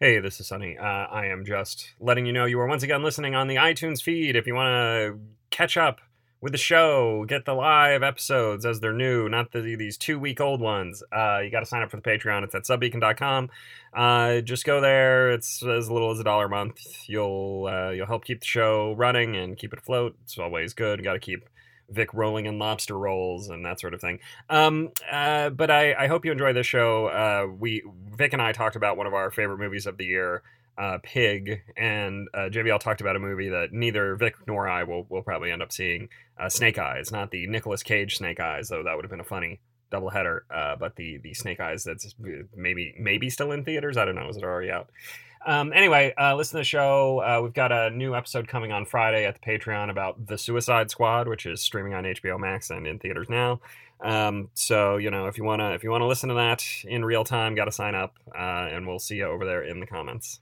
Hey, this is Sunny. I am just letting you know you are once again listening on the iTunes feed. If you want to catch up with the show, get the live episodes as they're new, not these 2-week-old ones, you got to sign up for the Patreon. It's at subbeacon.com. Just go there. It's as little as $1 a month. You'll help keep the show running and keep it afloat. It's always good. Got to keep Vic rolling in lobster rolls and that sort of thing. But I hope you enjoy this show. Vic and I talked about one of our favorite movies of the year, Pig, and JBL talked about a movie that neither Vic nor I will probably end up seeing, Snake Eyes, not the Nicolas Cage Snake Eyes, though that would have been a funny doubleheader, but the Snake Eyes that's maybe still in theaters. I don't know. Is it already out? Anyway, listen to the show. We've got a new episode coming on Friday at the Patreon about The Suicide Squad, which is streaming on HBO Max and in theaters now. So, if you want to listen to that in real time, got to sign up, and we'll see you over there in the comments.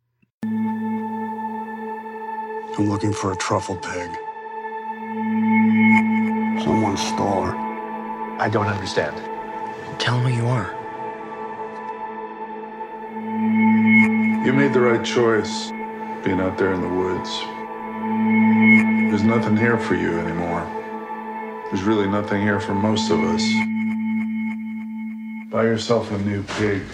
I'm looking for a truffle pig. Someone stole her. I don't understand. Tell him who you are. You made the right choice, being out there in the woods. There's nothing here for you anymore. There's really nothing here for most of us. Buy yourself a new pig.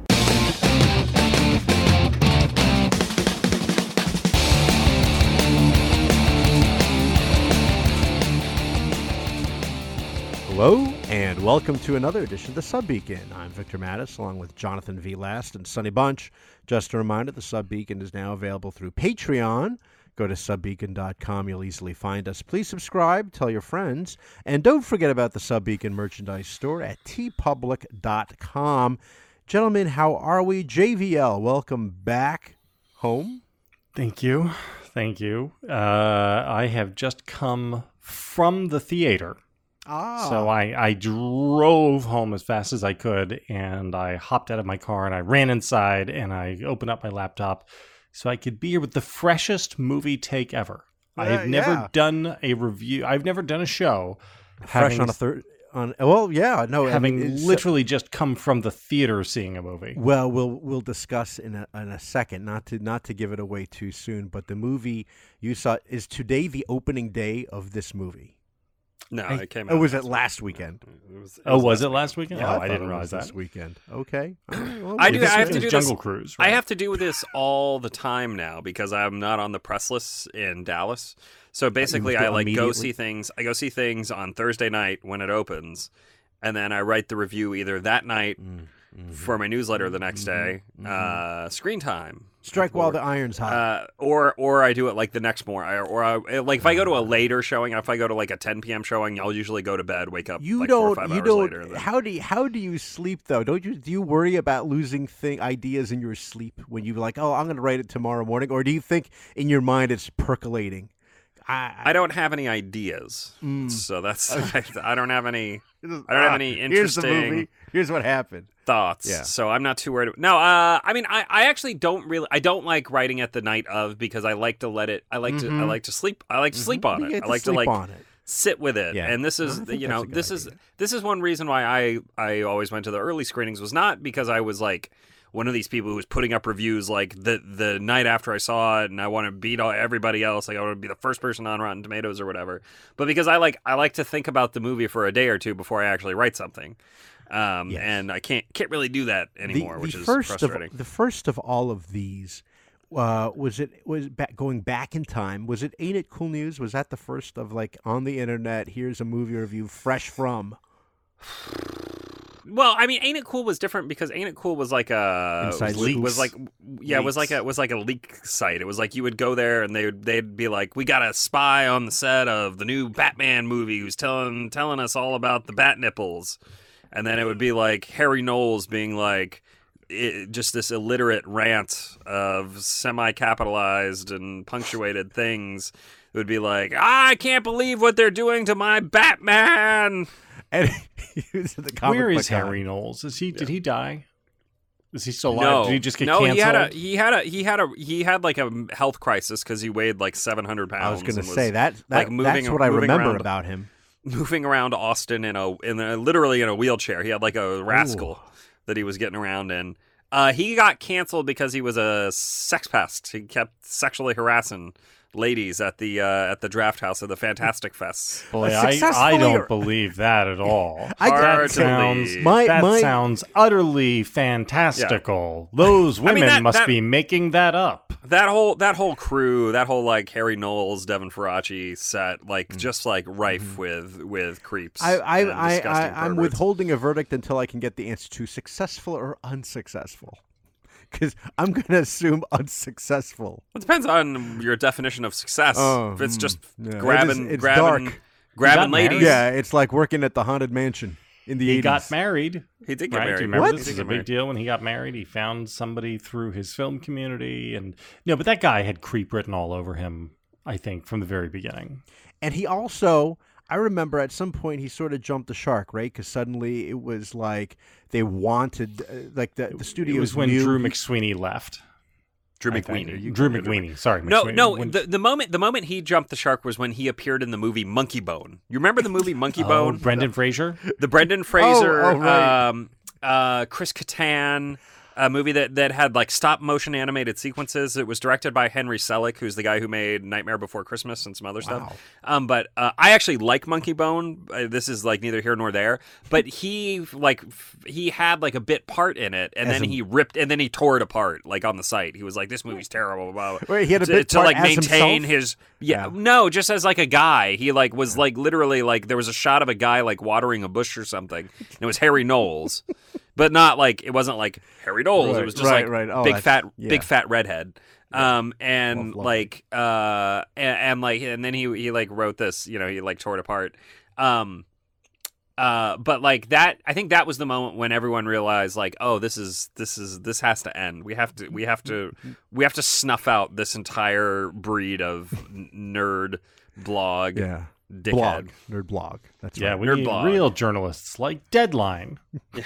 Hello, and welcome to another edition of the Subbeacon. I'm Victor Mattis, along with Jonathan V. Last and Sonny Bunch. Just a reminder, the Subbeacon is now available through Patreon. Go to subbeacon.com. You'll easily find us. Please subscribe, tell your friends, and don't forget about the Subbeacon merchandise store at tpublic.com. Gentlemen, how are we? JVL, welcome back home. Thank you. I have just come from the theater. So I drove home as fast as I could, and I hopped out of my car, and I ran inside, and I opened up my laptop so I could be here with the freshest movie take ever. I have never done a review. I've never done a show. Fresh on a third. Literally just come from the theater seeing a movie. Well, we'll discuss in a second, not to give it away too soon, but the movie you saw, is today the opening day of this movie? No, it came out. Oh, was it last weekend? Was it last weekend? Yeah, I didn't realize that. This weekend. Okay. Well, I have to do Jungle this. Cruise. Right? I have to do this all the time now because I'm not on the press list in Dallas. So basically, I go see things. I go see things on Thursday night when it opens, and then I write the review either that night for my newsletter the next day. Screen time. Strike while the iron's hot. Or I do it like the next morning. If I go to a later showing, if I go to like a 10 p.m. showing, I'll usually go to bed, wake up 4 or 5 hours later. Then. How do you sleep though? Do you worry about losing ideas in your sleep when you I'm going to write it tomorrow morning, or do you think in your mind it's percolating? I don't have any ideas, so that's I don't have any. I don't have any interesting. Here's the movie. Here's what happened. Thoughts. Yeah. So I'm not too worried. No, I mean, I actually don't really. I don't like writing at the night of because I like to let it. I like to sleep. I like to sleep on it. I like to sit with it. Yeah. And this is this is one reason why I always went to the early screenings was not because I was like one of these people who was putting up reviews like the night after I saw it and I want to beat everybody else. Like I want to be the first person on Rotten Tomatoes or whatever. But because I like to think about the movie for a day or two before I actually write something. And I can't really do that anymore, which is frustrating. The first of all of these, going back in time, was it Ain't It Cool News? Was that the first of on the internet, here's a movie review fresh from... Well, I mean, Ain't It Cool was different because Ain't It Cool was like a was like a leak site. It was like you would go there and they'd be like, we got a spy on the set of the new Batman movie who's telling us all about the bat nipples, and then it would be like Harry Knowles being like just this illiterate rant of semi-capitalized and punctuated things. It would be like, I can't believe what they're doing to my Batman. And where is Harry Knowles? Did he die? Is he still alive? No. Did he just get canceled? he had like a health crisis because he weighed like 700 pounds. I was going to say that's what I remember about him. Moving around Austin literally in a wheelchair. He had like a rascal that he was getting around in. He got canceled because he was a sex pest. He kept sexually harassing ladies at the draft house of the Fantastic Fests. Boy, I don't believe that at all. Hard to sounds believe. that sounds utterly fantastical. Those women must be making that up. That whole crew, that whole like Harry Knowles, Devin Faraci set, like just like rife with creeps. I'm withholding a verdict until I can get the answer to successful or unsuccessful. Because I'm going to assume unsuccessful. It depends on your definition of success. If it's just grabbing ladies. Yeah, it's like working at the Haunted Mansion in the 80s. He got married. He did get married. Do you remember this is a big deal when he got married? He found somebody through his film community. And but that guy had creep written all over him, I think, from the very beginning. And he also... I remember at some point he sort of jumped the shark, right? Because suddenly it was like they wanted, like the studio. It was when Drew McSweeney left. Drew McWeeny. Drew McWeeny. Sorry, McSweeney. No. The moment he jumped the shark was when he appeared in the movie Monkey Bone. You remember the movie Monkey Bone? Brendan Fraser. The Brendan Fraser. Right. Chris Kattan. A movie that had like stop motion animated sequences. It was directed by Henry Selick, who's the guy who made Nightmare Before Christmas and some other stuff. But I actually like Monkey Bone. This is like neither here nor there. But he had like a bit part in it, and then he tore it apart like on the site. He was like, "This movie's terrible." Blah, blah. Wait, he had a bit part to like as maintain himself? No, just as like a guy. He like was like literally like there was a shot of a guy like watering a bush or something. And it was Harry Knowles. But not like it wasn't like Harry Knowles. It was just big fat redhead. And then he like wrote this. He like tore it apart. But like that, I think that was the moment when everyone realized like, oh, this has to end. We have to snuff out this entire breed of nerd blog. Yeah. Dickhead. Nerd blog. That's right. Yeah, we need real journalists like Deadline.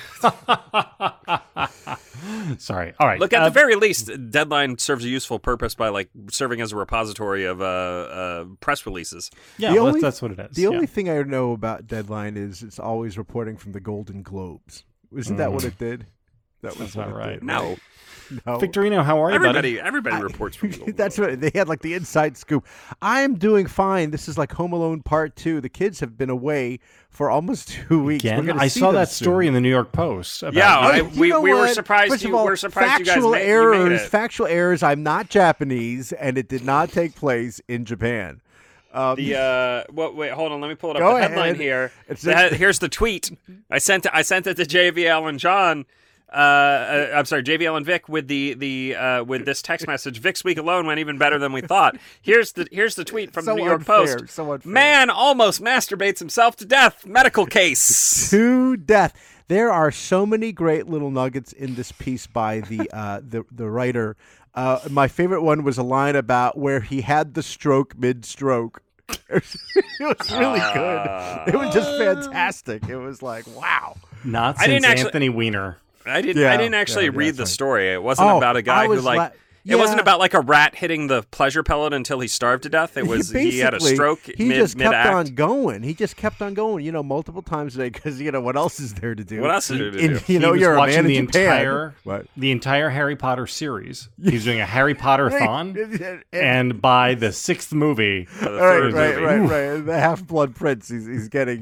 Sorry. All right. Look, at the very least, Deadline serves a useful purpose by like serving as a repository of press releases. Yeah, that's what it is. The only thing I know about Deadline is it's always reporting from the Golden Globes. Isn't that what it did? That's not right. No. Victorino, how are you, buddy? Everybody reports from Golden That's right. They had like the inside scoop. I'm doing fine. This is like Home Alone Part 2. The kids have been away for almost 2 weeks. Again? I saw that story in the New York Post. We were surprised. We're surprised you guys made it. Factual errors. I'm not Japanese, and it did not take place in Japan. Wait, hold on. Let me pull it up. The headline here. Here's the tweet. I sent it to JVL and John. I'm sorry, JVL and Vic with with this text message. Vic's week alone went even better than we thought. Here's the tweet from the New York Post. Man almost masturbates himself to death. Medical case. To death. There are so many great little nuggets in this piece by the writer. My favorite one was a line about where he had the stroke mid-stroke. It was really good. It was just fantastic. It was like, wow. Not since Anthony Weiner. I didn't actually read the story. It wasn't about a guy who it wasn't about like a rat hitting the pleasure pellet until he starved to death. It was he had a stroke just kept on going. He just kept on going, multiple times a day because what else is there to do? What else is there to do? He was watching the entire Harry Potter series. He's doing a Harry Potter-thon, and by the sixth movie, right, the Half-Blood Prince, he's getting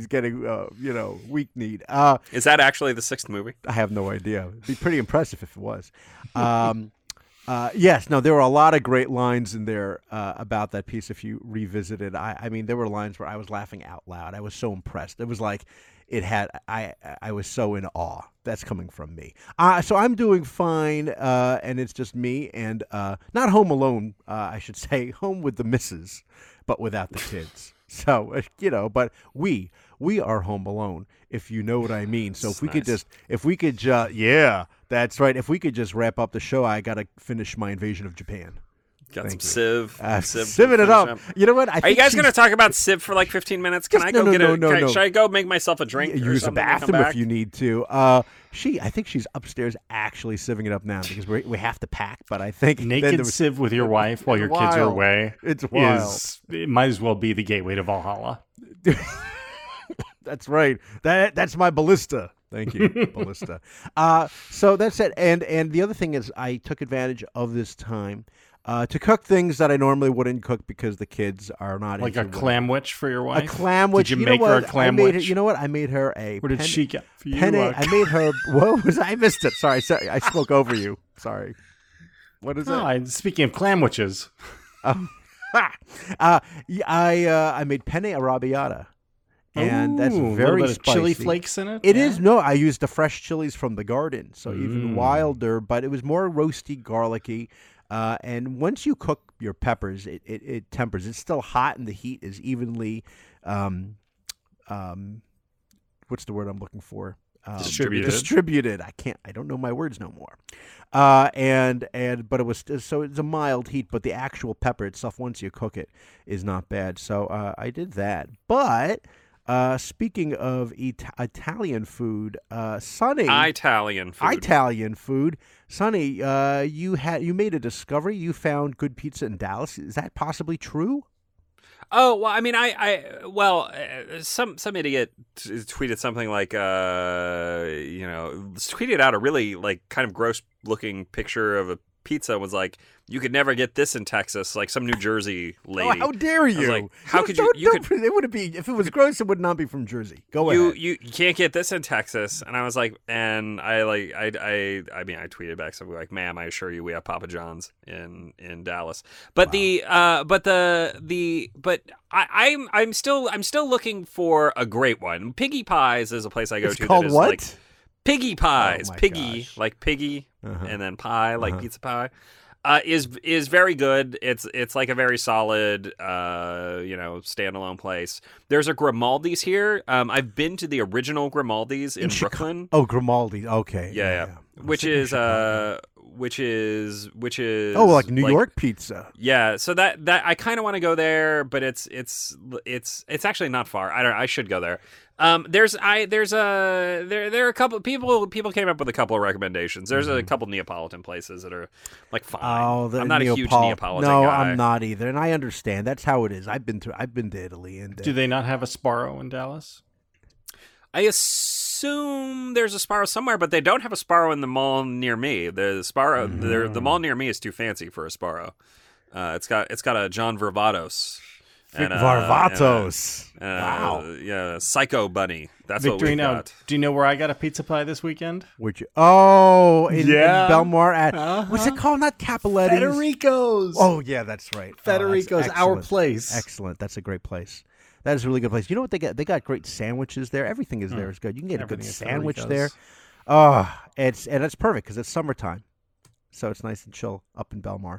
weak-kneed. Is that actually the sixth movie? I have no idea. It'd be pretty impressive if it was. Yes, no, there were a lot of great lines in there about that piece if you revisit it. I mean, there were lines where I was laughing out loud. I was so impressed. It was like I was so in awe. That's coming from me. So I'm doing fine, and it's just me and not home alone, I should say, home with the missus, but without the kids. So, but we are home alone, if you know what I mean. So if we could just, yeah, that's right. If we could just wrap up the show, I got to finish my invasion of Japan. Got some Civ. Civing it up. You know what? Are you guys going to talk about Civ for like 15 minutes? Can I go get should I go make myself a drink? Use the bathroom if you need to. I think she's upstairs actually civing it up now because we have to pack. But I think naked Civ with your wife while your kids are away. It's wild. It might as well be the gateway to Valhalla. That's right. That's my ballista. Thank you, Ballista. So that's it. And the other thing is I took advantage of this time to cook things that I normally wouldn't cook because the kids are not like into a clam witch for your wife. A clam witch. Did you make her a clam witch? You know what? I made her a. What did she get for you? Penne. I made her. What was I missed it? Sorry, I spoke over you. Sorry. What is it? Speaking of clam witches, I made penne arrabbiata. And that's very spicy. Chili flakes in it? It is. No, I used the fresh chilies from the garden, so even wilder, but it was more roasty, garlicky. And once you cook your peppers, it tempers. It's still hot, and the heat is evenly, what's the word I'm looking for? Distributed. I don't know my words no more. But it was, so it's a mild heat, but the actual pepper itself, once you cook it, is not bad. So I did that. But speaking of Italian food, Sonny. Italian food. Sonny, you made a discovery. You found good pizza in Dallas. Is that possibly true? Oh, well, I mean, some idiot tweeted something like, tweeted out a really, like, kind of gross-looking picture of a pizza, was like, you could never get this in Texas, like some New Jersey lady. Oh, how dare you? Like, how could you? It would be, if it was gross, it would not be from Jersey. Go ahead. You can't get this in Texas. And I was like, I tweeted back something like, ma'am, I assure you, we have Papa John's in Dallas. But wow. I'm still looking for a great one. Piggy Pies is a place I go to. It's called that is what? Like Piggy Pies. Oh, Piggy, gosh. like piggy, and then pie, like pizza pie. Is very good. It's like a very solid, standalone place. There's a Grimaldi's here. I've been to the original Grimaldi's in Brooklyn. Oh, Grimaldi. Okay. Yeah. Which is like New York pizza. Yeah. So that I kind of want to go there, but it's actually not far. I should go there. There are a couple people came up with a couple of recommendations. There's a couple Neapolitan places that are like fine. Oh, I'm not a huge Neapolitan guy. No, guy. I'm not either, and I understand. That's how it is. I've been to Italy, and do they not have a Sparrow in Dallas? I assume there's a Sparrow somewhere, but they don't have a Sparrow in the mall near me. The Sparrow, the mall near me is too fancy for a Sparrow. It's got a John Varvatos. Varvatos. Wow. Yeah, Psycho Bunny. That's Victorino, what we got. do you know where I got a pizza pie this weekend? In Belmar at what's it called? Not Capoletti's. Federico's. Oh yeah, that's right. Federico's, our place. Excellent. That's a great place. That is a really good place. You know what they get? They got great sandwiches there. Everything is there is good. You can get a good sandwich there. It's perfect because it's summertime, so it's nice and chill up in Belmar.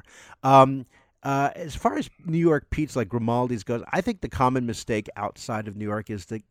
As far as New York pizza like Grimaldi's goes, I think the common mistake outside of New York is the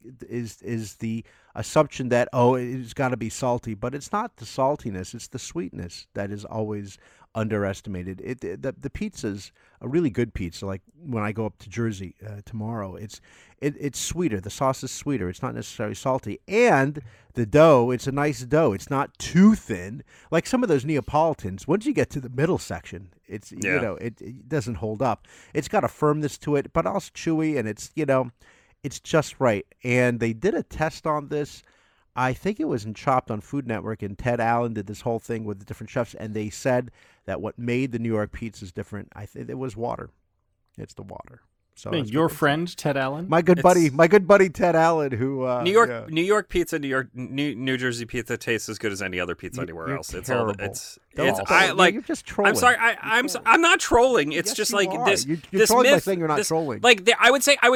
assumption that it's got to be salty, but it's not the saltiness; it's the sweetness that is always underestimated. The pizza's a really good pizza. Like when I go up to Jersey tomorrow, it's sweeter. The sauce is sweeter. It's not necessarily salty, and the dough, it's a nice dough. It's not too thin like some of those Neapolitans. Once you get to the middle section, it doesn't hold up. It's got a firmness to it, but also chewy, and it's just right. And they did a test on this. I think it was in Chopped on Food Network, and Ted Allen did this whole thing with the different chefs, and they said that what made the New York pizzas different, I think it was water. It's the water. So your friend Ted Allen, my good buddy Ted Allen, who New York pizza, New Jersey pizza tastes as good as any other pizza anywhere else. It's terrible. You're just trolling. I'm sorry. I'm not trolling. It's yes, just you like are. this. You're this trolling myth, by saying you're not trolling. Like I would say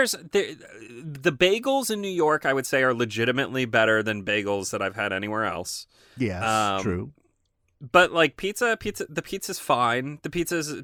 the bagels in New York, I would say, are legitimately better than bagels that I've had anywhere else. Yes, true. But like pizza, the pizza's fine. The pizza's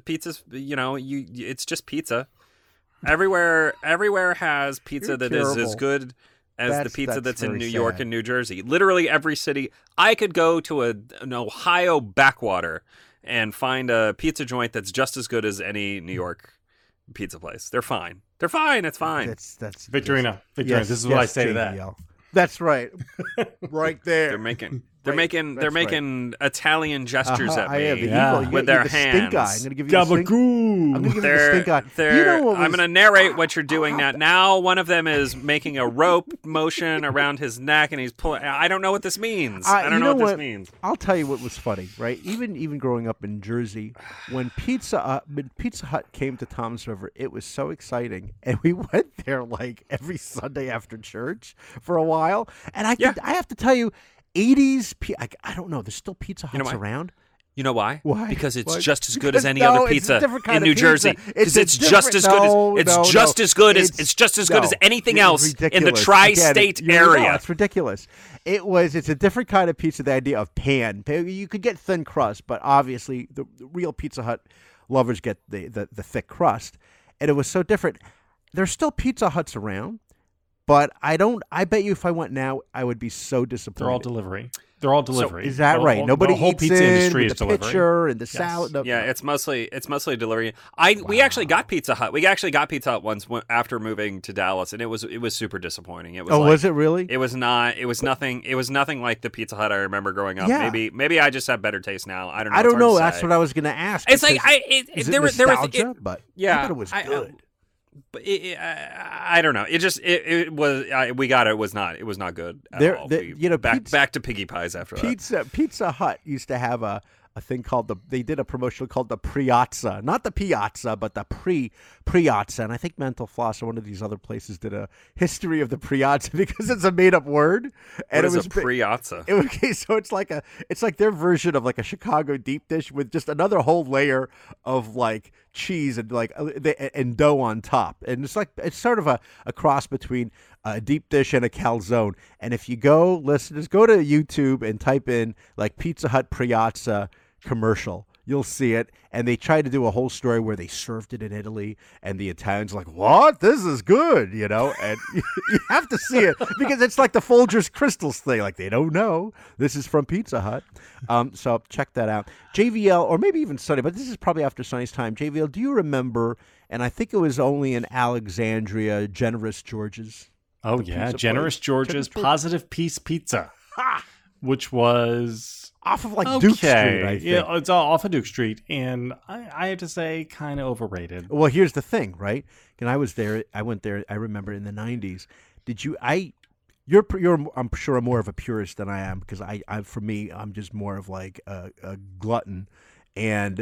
it's just pizza. Everywhere has pizza that is as good as the pizza that's in New York and New Jersey. Literally every city. I could go to an Ohio backwater and find a pizza joint that's just as good as any New York pizza place. They're fine. It's fine. Victorino. This is what I say to that. That's right. Right there. They're Right, they're that's right. making Italian gestures at I me am the Yeah. evil. with You're their the hands. stink eye. I'm going to give you the stink. I'm going to give you the stink eye. You know what I'm was- going to narrate what you're doing now. Now one of them is making a rope motion around his neck, and he's pulling. I don't know what this means. I don't you know what what this means. I'll tell you what was funny, right? Even growing up in Jersey, when Pizza Hut came to Toms River, it was so exciting, and we went there like every Sunday after church for a while. And I have to tell you, 80s. I don't know. There's still Pizza Huts why? around. You know why? Why? Because it's Why? just as good Because as any no, other it's a pizza different kind in of New pizza. Jersey. Because it's just as good as just as good as anything else in the tri-state area. It's ridiculous. It's a different kind of pizza. The idea of pan. You could get thin crust, but obviously the real Pizza Hut lovers get the thick crust, and it was so different. There's still Pizza Huts around, but I bet you if I went now, I would be so disappointed. They're all delivery. They're all delivery. Is that right? Nobody the whole eats pizza in industry with is the delivery. pitcher and the salad. No, Yeah, it's mostly delivery. We actually got Pizza Hut. We actually got Pizza Hut once after moving to Dallas, and it was super disappointing. It was was it really? It was not. It was nothing. It was nothing like the Pizza Hut I remember growing up. Yeah. Maybe I just have better taste now. I don't know. I It's don't hard know. to That's say. what I was going to ask. It's like because there was nostalgia, but yeah, I thought it was good. But I don't know. It was. We got it. It was not good at all. Back to piggy pies after that. Pizza Hut used to have a thing called they did a promotion called the Priazza, not the Piazza, but the Priazza. And I think Mental Floss or one of these other places did a history of the Priazza because it's a made up word. And What is it was a Priazza? Okay, so it's like their version of like a Chicago deep dish with just another whole layer of like cheese and like and dough on top, and it's sort of a cross between a deep dish and a calzone. And if you go just go to YouTube and type in like Pizza Hut Priazza commercial, you'll see it. And they tried to do a whole story where they served it in Italy, and the Italians like, what? This is good, and you have to see it because it's like the Folgers Crystals thing. Like they don't know this is from Pizza Hut. So check that out. JVL, or maybe even Sonny, but this is probably after Sonny's time. JVL, do you remember, and I think it was only in Alexandria, Generous George's? Oh, yeah. Generous George's Positive Peace Pizza, which was off of like Duke Street, I think. Yeah, it's all off of Duke Street, and I have to say, kind of overrated. Well, here's the thing, right? And I went there, I remember in the 90s. Did you, you're I'm sure more of a purist than I am, because for me, I'm just more of like a glutton. And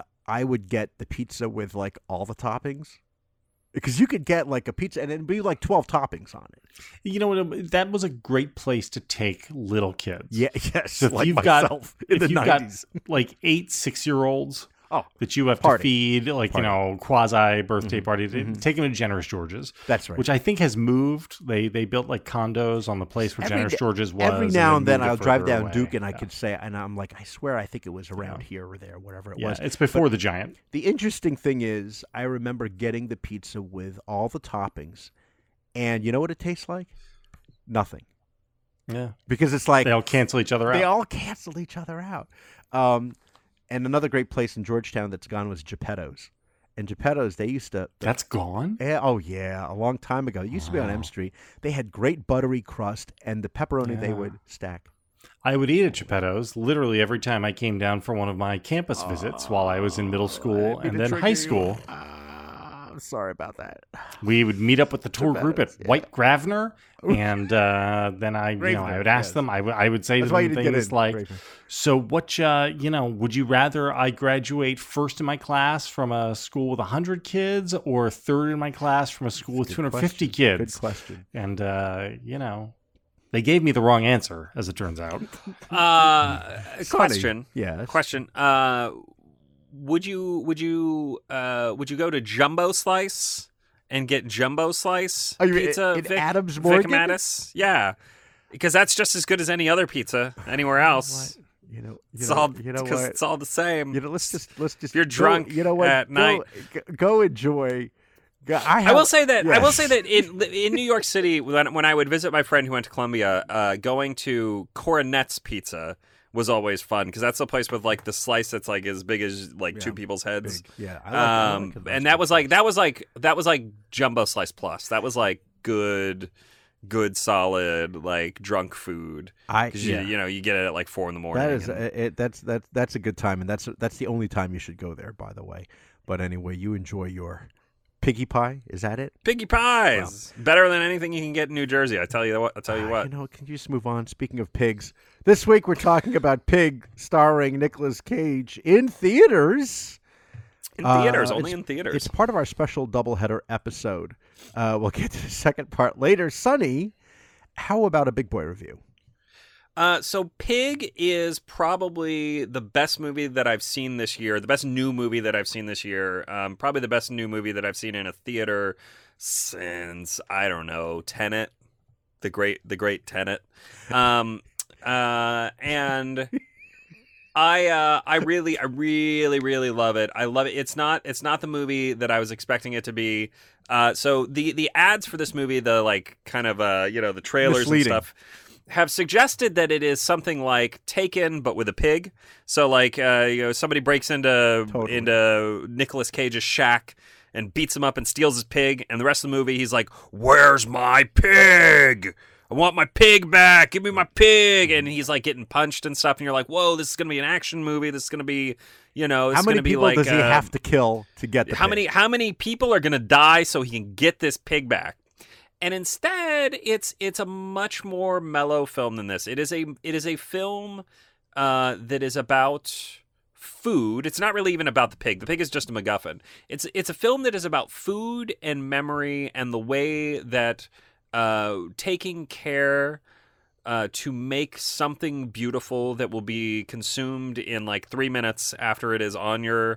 I would get the pizza with like all the toppings. Because you could get like a pizza and it'd be like 12 toppings on it. You know what? That was a great place to take little kids. Yeah, yes. So if like you've myself got, in the 90s. like 8 6-year-olds that you have party. to feed, like, quasi birthday party, take them to Generous George's. That's right. Which I think has moved. They built like condos on the place where Generous George's was. Every now and then moved it I'll drive further down away. Duke and I could say, and I'm like, I swear I think it was around here or there, whatever it was. It's before the Giant. The interesting thing is, I remember getting the pizza with all the toppings, and you know what it tastes like? Nothing. Yeah. Because it's like they all cancel each other out. They all cancel each other out. And another great place in Georgetown that's gone was Geppetto's. And Geppetto's, they used to... That's gone? Yeah, oh, yeah, a long time ago. It used to be on M Street. They had great buttery crust, and the pepperoni they would stack. I would eat at Geppetto's literally every time I came down for one of my campus visits while I was in middle school and then high school. I'm sorry about that. We would meet up with the tour group at White Gravener, and then I would ask them. I would say to them things like, Gravener. "So what? Would you rather I graduate first in my class from a school with 100 kids, or third in my class from a school with 250 kids?" Good question. And they gave me the wrong answer, as it turns out. Question. Yeah. Question. Would you go to Jumbo Slice and get Jumbo Slice pizza in Adams Morgan? Vic Mattis? Yeah, because that's just as good as any other pizza anywhere else. It's all the same. Let's just. If you're drunk, at night, go enjoy. I will say that in New York City, when I would visit my friend who went to Columbia, going to Coronet's Pizza was always fun, because that's the place with like the slice that's like as big as like two people's heads. Big. Yeah, I like and that was like Jumbo Slice Plus. That was like good good, solid, like drunk food. You get it at like 4 a.m. That's a good time, and that's the only time you should go there, by the way. But anyway, you enjoy your piggy pie. Is that it? Piggy pies, better than anything you can get in New Jersey. I tell you what. Can you just move on? Speaking of pigs, this week we're talking about Pig, starring Nicolas Cage in theaters. Only in theaters. It's part of our special doubleheader episode. We'll get to the second part later. Sonny, how about a Big Boy review? So Pig is probably the best movie that I've seen this year, the best new movie that I've seen this year, probably the best new movie that I've seen in a theater since, I don't know, Tenet, the great Tenet. And I really love it. I love it. It's not the movie that I was expecting it to be. So the ads for this movie, the like kind of the trailers misleading and stuff, have suggested that it is something like Taken but with a pig. So like somebody breaks into Nicolas Cage's shack and beats him up and steals his pig, and the rest of the movie he's like, "Where's my pig? I want my pig back. Give me my pig." And he's like getting punched and stuff. And you're like, whoa, this is going to be an action movie. This is going to be, how many people does he have to kill to get the pig? How many people are going to die so he can get this pig back? And instead, it's a much more mellow film than this. It is a film that is about food. It's not really even about the pig. The pig is just a MacGuffin. It's a film that is about food and memory and the way that taking care to make something beautiful that will be consumed in like 3 minutes after it is on your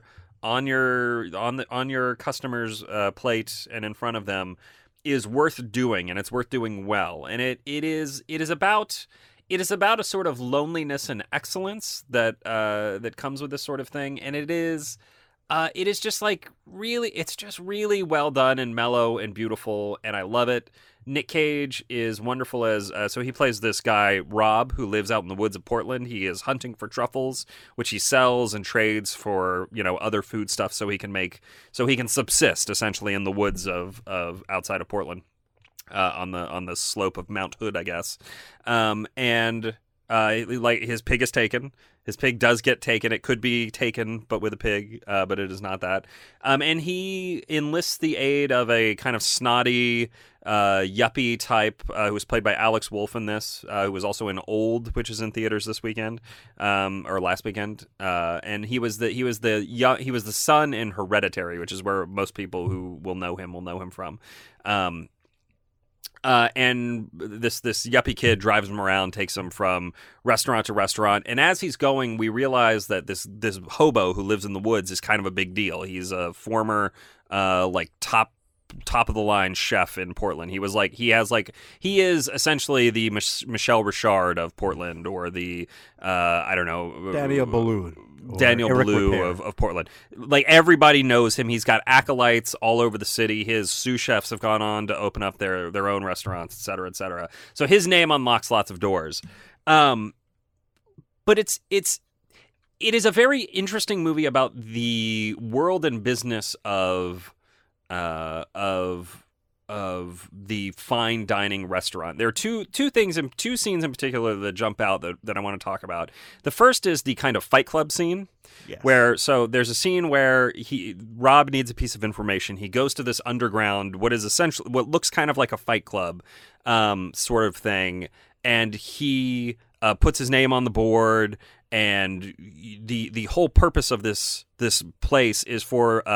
customer's plate and in front of them is worth doing, and it's worth doing well. And it is about a sort of loneliness and excellence that comes with this sort of thing. And it is just like it's just really well done and mellow and beautiful, and I love it. Nick Cage is wonderful as so he plays this guy Rob who lives out in the woods of Portland. He is hunting for truffles, which he sells and trades for other food stuff so he can subsist essentially in the woods of outside of Portland, on the slope of Mount Hood, I guess. Like his pig is taken. His pig does get taken. It could be taken, but with a pig, but it is not that. And he enlists the aid of a kind of snotty, yuppie type who was played by Alex Wolff in this, who was also in Old, which is in theaters this weekend, or last weekend. And he was the son in Hereditary, which is where most people who will know him from. And this yuppie kid drives him around, takes him from restaurant to restaurant. And as he's going, we realize that this hobo who lives in the woods is kind of a big deal. He's a former, top of the line chef in Portland. He is essentially the Michelle Richard of Portland, or the, Daniel Boulud. Of Portland. Like, everybody knows him. He's got acolytes all over the city. His sous chefs have gone on to open up their own restaurants, et cetera, et cetera. So his name unlocks lots of doors. But it is a very interesting movie about the world and business of the fine dining restaurant. There are two scenes in particular that jump out that I want to talk about. The first is the kind of Fight Club scene, where there's a scene where Rob needs a piece of information. He goes to this underground, what looks kind of like a Fight Club sort of thing, and he puts his name on the board. And the whole purpose of this place is for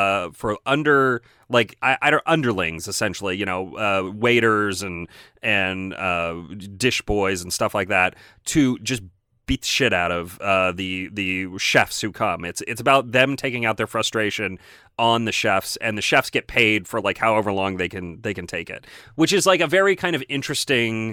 underlings, essentially, waiters and dish boys and stuff like that, to just beat the shit out of the chefs who come. It's about them taking out their frustration on the chefs, and the chefs get paid for like however long they can take it, which is like a very kind of interesting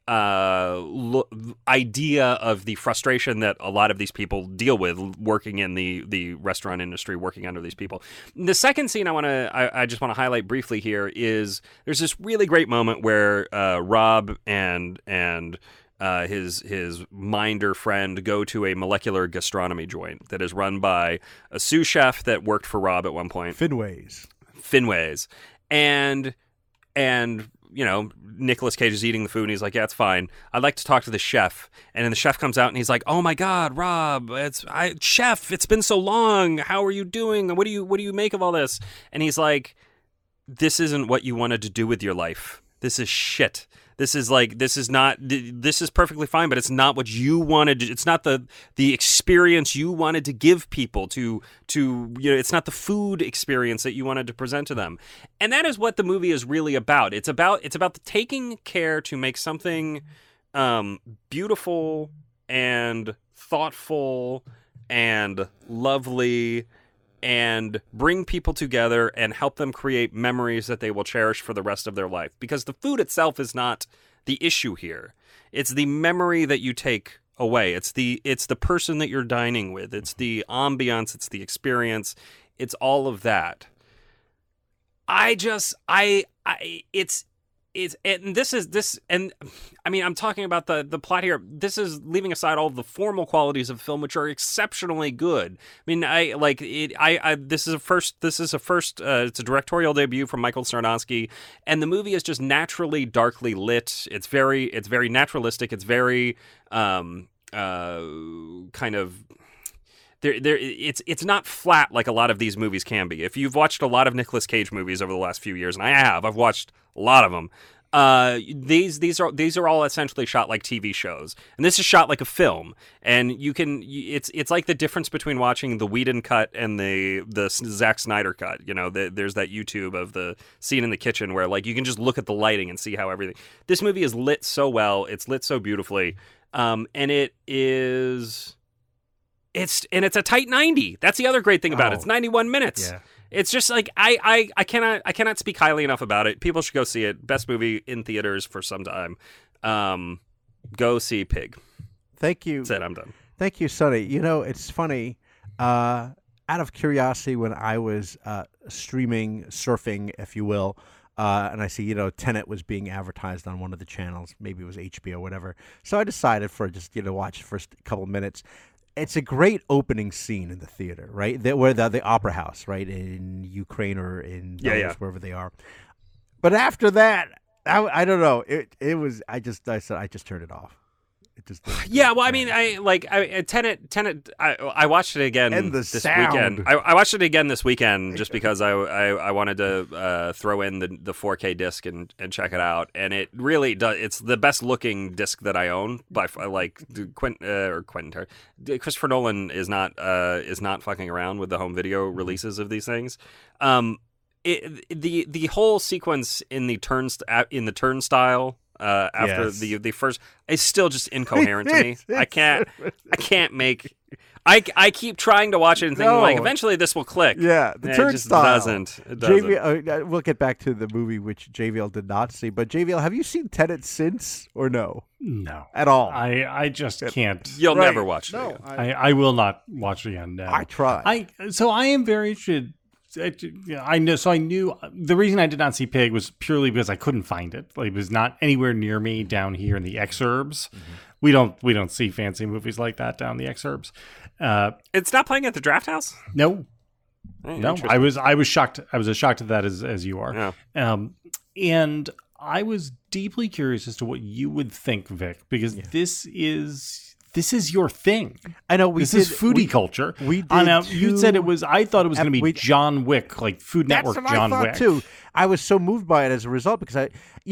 idea of the frustration that a lot of these people deal with working in the restaurant industry, working under these people. The second scene I just want to highlight briefly here is there's this really great moment where Rob and his minder friend go to a molecular gastronomy joint that is run by a sous chef that worked for Rob at one point. Finway's. And Nicolas Cage is eating the food and he's like, yeah, it's fine. I'd like to talk to the chef. And then the chef comes out and he's like, oh my God, Rob, chef, it's been so long. How are you doing? What do you make of all this? And he's like, this isn't what you wanted to do with your life. This is shit. This is perfectly fine, but it's not what you wanted. It's not the experience you wanted to give people to it's not the food experience that you wanted to present to them. And that is what the movie is really about. It's about the taking care to make something beautiful and thoughtful and lovely and bring people together and help them create memories that they will cherish for the rest of their life. Because the food itself is not the issue here. It's the memory that you take away. It's the person that you're dining with. It's the ambiance. It's the experience. It's all of that. I'm talking about the plot here. This is leaving aside all the formal qualities of the film, which are exceptionally good. I mean, this is a first. It's a directorial debut from Michael Sarnowski, and the movie is just naturally darkly lit. It's very naturalistic. It's very kind of. It's not flat like a lot of these movies can be. If you've watched a lot of Nicolas Cage movies over the last few years, and I've watched a lot of them. These are all essentially shot like TV shows, and this is shot like a film. And it's like the difference between watching the Whedon cut and the Zack Snyder cut. There's that YouTube of the scene in the kitchen where like you can just look at the lighting and see how everything. This movie is lit so well. It's lit so beautifully, and it is. It's a tight 90. That's the other great thing about it. It's 91 minutes. Yeah. It's just like I cannot speak highly enough about it. People should go see it. Best movie in theaters for some time. Go see Pig. Thank you. That's it. I'm done. Thank you, Sonny. It's funny. Out of curiosity, when I was surfing, if you will, and I see, Tenet was being advertised on one of the channels. Maybe it was HBO, whatever. So I decided for just, watch the first couple minutes. It's a great opening scene in the theater, right? Where the opera house, right, in Ukraine or in Belarus, wherever they are. But after that, I don't know. It was. I said I just turned it off. It just Tenet. I watched it again this weekend. I watched it again this weekend just because I wanted to throw in the 4K disc and check it out, and it really does. It's the best looking disc that I own. By Christopher Nolan is not fucking around with the home video releases of these things. The whole sequence in the turnstile. After the first, it's still just incoherent to me. I can't make. I keep trying to watch it and thinking like eventually this will click. Yeah, the turnstile. It doesn't. JVL, we'll get back to the movie which JVL did not see. But JVL, have you seen Tenet since or no? No, at all. I just can't. You'll never watch it. No, I will not watch it again. No. I try. So I am very interested. I knew the reason I did not see Pig was purely because I couldn't find it. Like, it was not anywhere near me down here in the exurbs. Mm-hmm. We don't see fancy movies like that down the exurbs. It's not playing at the Draft House? No. No. I was shocked. I was as shocked at that as you are. Yeah. And I was deeply curious as to what you would think, Vic, because this is your thing. I know this is foodie culture. We did. You said it was. I thought it was going to be John Wick, like Food Network. That's what John I thought Wick too. I was so moved by it as a result because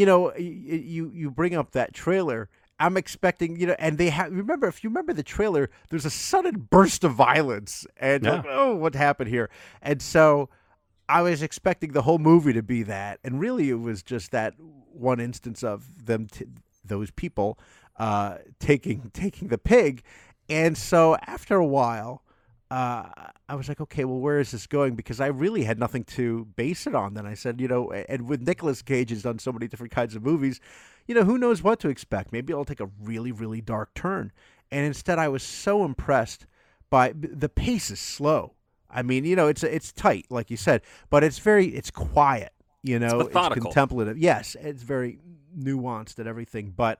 you bring up that trailer. I'm expecting, and they have. If you remember the trailer, there's a sudden burst of violence, and what happened here? And so I was expecting the whole movie to be that, and really it was just that one instance of them, those people. Taking the pig, and so after a while, I was like, okay, well, where is this going? Because I really had nothing to base it on. Then I said, and with Nicolas Cage has done so many different kinds of movies, who knows what to expect? Maybe it'll take a really, really dark turn. And instead, I was so impressed by the pace is slow. I mean, it's tight, like you said, but it's quiet. It's methodical. It's contemplative. Yes, it's very nuanced and everything, but.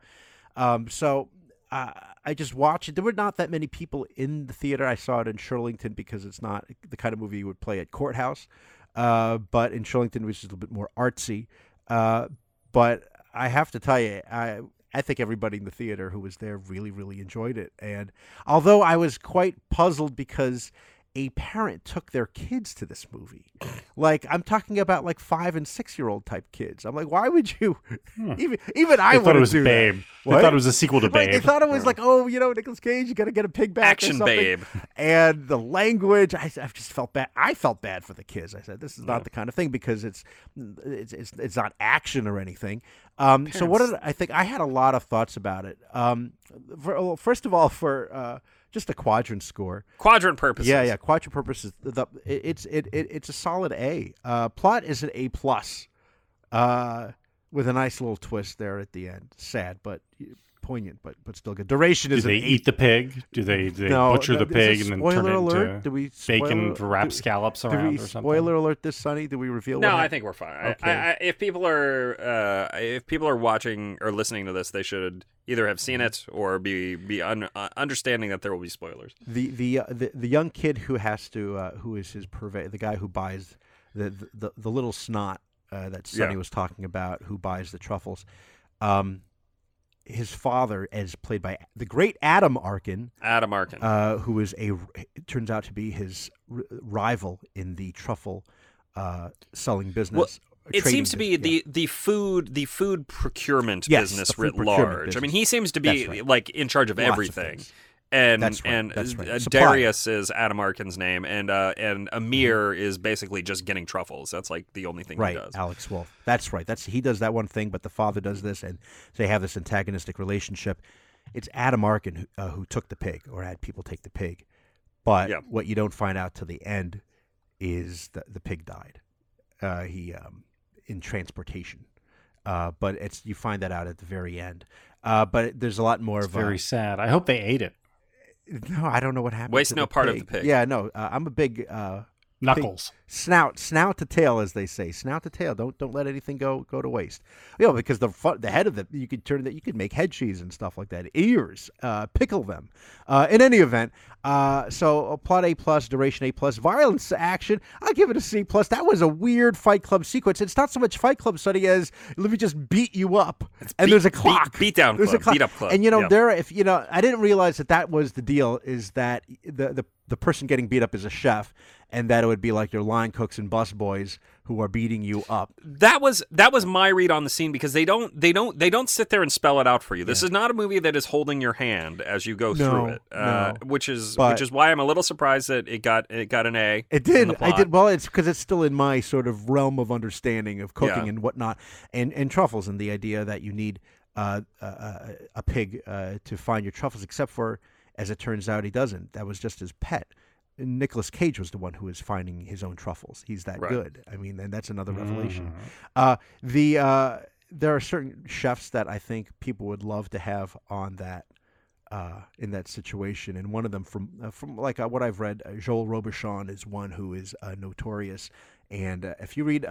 So I just watched it. There were not that many people in the theater. I saw it in Shirlington because it's not the kind of movie you would play at Courthouse. But in Shirlington, which is a little bit more artsy. But but I have to tell you, I think everybody in the theater who was there really, really enjoyed it. And although I was quite puzzled because a parent took their kids to this movie. Like, I'm talking about like 5 and 6 year old type kids. I'm like, why would you? Even I thought it was do Babe. That. They thought it was a sequel to Right, Babe. they thought it was like, oh, Nicolas Cage, you got to get a pig back. Action or something. Babe. And the language, I just felt bad. I felt bad for the kids. I said, this is not the kind of thing because it's not action or anything. So what did I think? I had a lot of thoughts about it. First of all, for just a quadrant score. Quadrant purposes. Yeah. Quadrant purposes. It's a solid A. Plot is an A+, with a nice little twist there at the end. Sad, but poignant, but still good. Duration is. Do they eat the pig? Do they butcher the pig and then turn it into bacon wrap scallops around or something? Spoiler alert! This, Sonny. Do we reveal? No, I think we're fine. Okay. If people are watching or listening to this, they should either have seen it or be understanding that there will be spoilers. The young kid who has to who is his purveyor, the guy who buys the little snot that Sonny was talking about, who buys the truffles. His father, as played by the great Adam Arkin, who is turns out to be his rival in the truffle selling business. Well, it seems to be the food procurement business writ large. Business. I mean, he seems to be right. like in charge of everything. And That's right. Darius is Adam Arkin's name, and Amir is basically just getting truffles. That's like the only thing he does. Alex Wolff. That's right. He does that one thing, but the father does this, and they have this antagonistic relationship. It's Adam Arkin who took the pig, or had people take the pig. But what you don't find out till the end is that the pig died. He in transportation. But you find that out at the very end. But there's a lot more It's very sad. I hope they ate it. No, I don't know what happened. Waste to no the part pig. of the pig. Yeah, no, I'm a big Knuckles. Snout to tail, as they say. Snout to tail. Don't let anything go to waste. Because the head of it, you could make head cheese and stuff like that. Ears, pickle them. In any event, so plot A+, duration A+, violence action. I'll give it a C+. That was a weird Fight Club sequence. It's not so much Fight Club, Sonny, as let me just beat you up. There's a clock. Beat down club. Beat up club. And I didn't realize that was the deal. Is that the person getting beat up is a chef, and that it would be like your line cooks and busboys who are beating you up. That was my read on the scene, because they don't sit there and spell it out for you. This is not a movie that is holding your hand as you go through it. Which is why I'm a little surprised that it got an A. It did. I did. Well, it's because it's still in my sort of realm of understanding of cooking and whatnot, and truffles, and the idea that you need a pig to find your truffles, except for, as it turns out, he doesn't. That was just his pet. Nicolas Cage was the one who was finding his own truffles. He's that good. I mean, and that's another revelation. There are certain chefs that I think people would love to have on that in that situation, and one of them from like what I've read, Joel Robuchon is one who is notorious. And if you read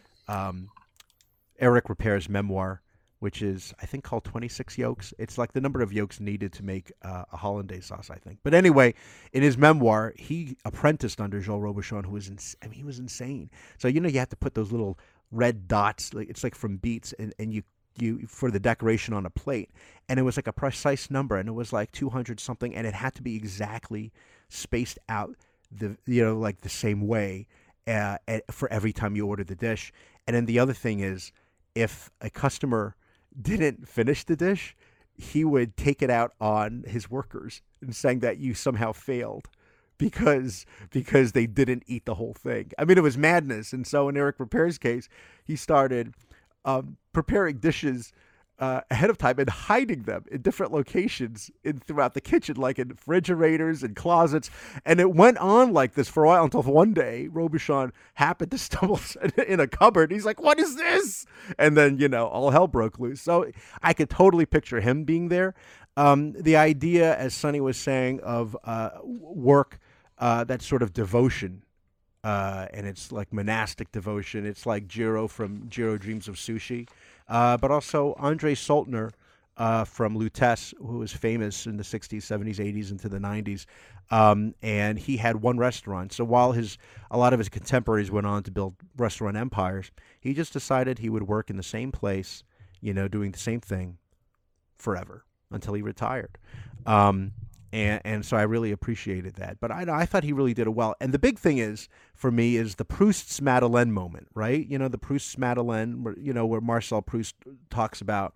Eric Ripert's memoir, which is, I think, called 26 Yolks. It's like the number of yolks needed to make a hollandaise sauce, I think. But anyway, in his memoir, he apprenticed under Joel Robuchon, who was he was insane. So, you have to put those little red dots, it's like from beets, and you for the decoration on a plate. And it was like a precise number, and it was like 200 something, and it had to be exactly spaced out, like the same way for every time you order the dish. And then the other thing is, if a customer didn't finish the dish, he would take it out on his workers and saying that you somehow failed because they didn't eat the whole thing. I mean, it was madness. And so in Eric Ripert's case, he started preparing dishes ahead of time and hiding them in different locations throughout the kitchen, like in refrigerators and closets. And it went on like this for a while until one day Robuchon happened to stumble in a cupboard. He's like, "What is this?" And then, all hell broke loose. So I could totally picture him being there. The idea, as Sonny was saying, of work, that sort of devotion, and it's like monastic devotion. It's like Jiro from Jiro Dreams of Sushi. But also Andre Soltner from Lutece, who was famous in the 60s, 70s, 80s, into the 90s. And he had one restaurant. So while a lot of his contemporaries went on to build restaurant empires, he just decided he would work in the same place doing the same thing forever until he retired. And so I really appreciated that. But I thought he really did it well. And the big thing is, for me, is the Proust's Madeleine moment, right? The Proust's Madeleine, where Marcel Proust talks about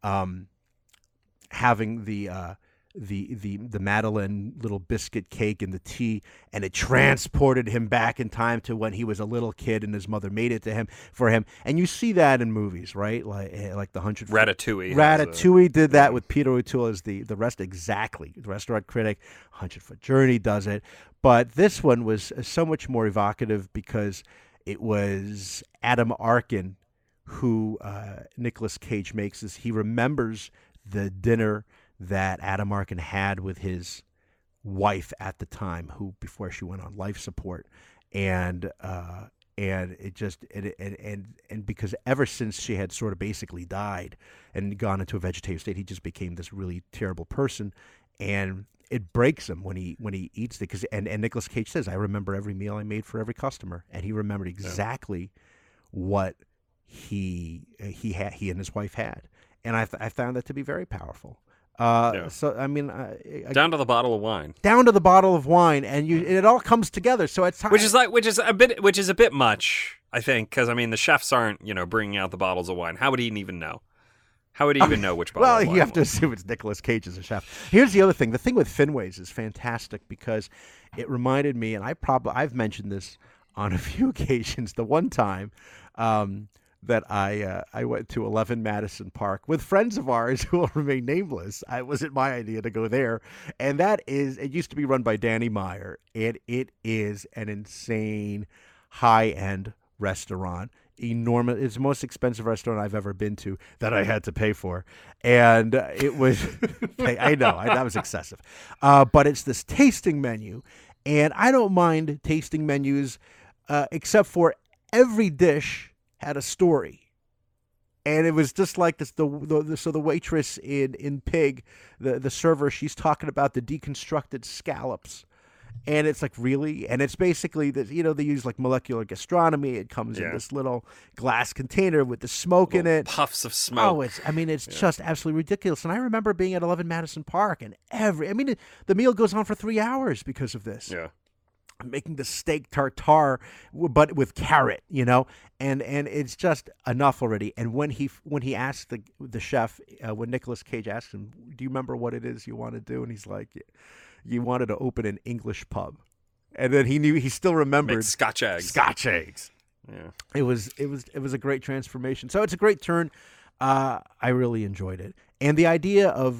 having the Madeleine little biscuit cake and the tea, and it transported him back in time to when he was a little kid and his mother made it for him. And you see that in movies, right? Like the Ratatouille. Ratatouille did that with Peter O'Toole as the rest, exactly. The restaurant critic. 100-Foot Journey does it. But this one was so much more evocative because it was Adam Arkin who Nicolas Cage makes this. He remembers the dinner that Adam Arkin had with his wife at the time, before she went on life support, and because ever since she had sort of basically died and gone into a vegetative state, he just became this really terrible person, and it breaks him when he eats it. And Nicolas Cage says, "I remember every meal I made for every customer," and he remembered exactly what he and his wife had, and I found that to be very powerful. So I mean, down to the bottle of wine. Down to the bottle of wine, and it all comes together. So it's which is a bit much, I think, because I mean the chefs aren't bringing out the bottles of wine. How would he even know? How would he even know which bottle? Well, you have to assume it's Nicolas Cage as a chef. Here's the other thing. The thing with Finway's is fantastic because it reminded me, and I've mentioned this on a few occasions. The one time that I went to 11 Madison Park with friends of ours who will remain nameless. It wasn't my idea to go there. And it used to be run by Danny Meyer. And it is an insane high-end restaurant. Enormous. It's the most expensive restaurant I've ever been to that I had to pay for. And it was, I know, that was excessive. But it's this tasting menu. And I don't mind tasting menus except for every dish had a story, and it was just like this. So the waitress in Pig, the server, she's talking about the deconstructed scallops, and it's like, really, and it's basically that they use like molecular gastronomy. It comes in this little glass container with the smoke in it, puffs of smoke. It's just absolutely ridiculous. And I remember being at 11 Madison Park, and the meal goes on for 3 hours because of this. Yeah. Making the steak tartare, but with carrot, and it's just enough already. And when he asked the chef, when Nicolas Cage asked him, "Do you remember what it is you want to do?" and he's like, "You wanted to open an English pub," and then he still remembered Scotch eggs. Yeah, it was a great transformation. So it's a great turn. I really enjoyed it, and the idea of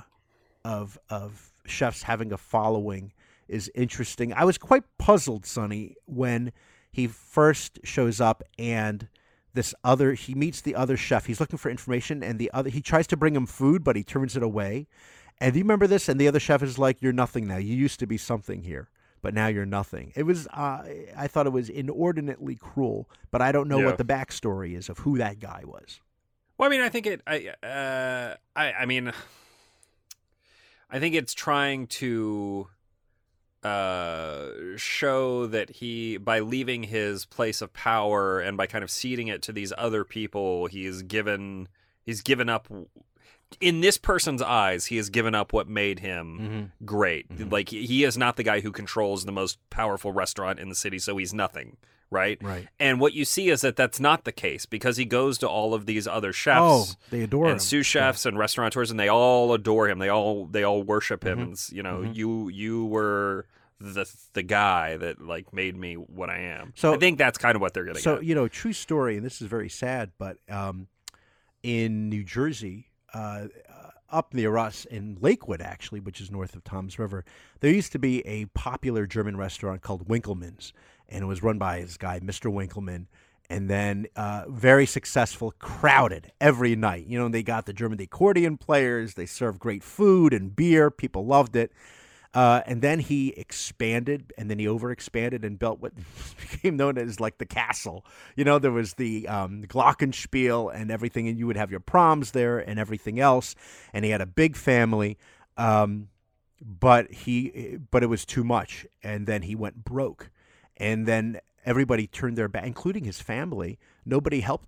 chefs having a following is interesting. I was quite puzzled, Sonny, when he first shows up and he meets the other chef. He's looking for information, and he tries to bring him food, but he turns it away. And do you remember this? And the other chef is like, "You're nothing now. You used to be something here, but now you're nothing." It was, I thought it was inordinately cruel, but I don't know what the backstory is of who that guy was. Well, I mean, I think I think it's trying to show that he, by leaving his place of power and by kind of ceding it to these other people, he's given up, in this person's eyes, he has given up what made him great. Mm-hmm. Like, he is not the guy who controls the most powerful restaurant in the city, so he's nothing. Right. And what you see is that that's not the case, because he goes to all of these other chefs. Oh, they adore him. And sous chefs and restaurateurs, and they all adore him. They all worship him. And you were the guy that like made me what I am. So I think that's kind of what they're getting. So at. True story, and this is very sad, but in New Jersey, up near us in Lakewood, actually, which is north of Toms River, there used to be a popular German restaurant called Winkleman's. And it was run by this guy, Mr. Winkleman, and then very successful, crowded every night. They got the German accordion players. They served great food and beer. People loved it. And then he expanded, and then he overexpanded and built what became known as like the castle. There was the Glockenspiel and everything, and you would have your proms there and everything else. And he had a big family, but it was too much, and then he went broke. And then everybody turned their back, including his family. Nobody helped him.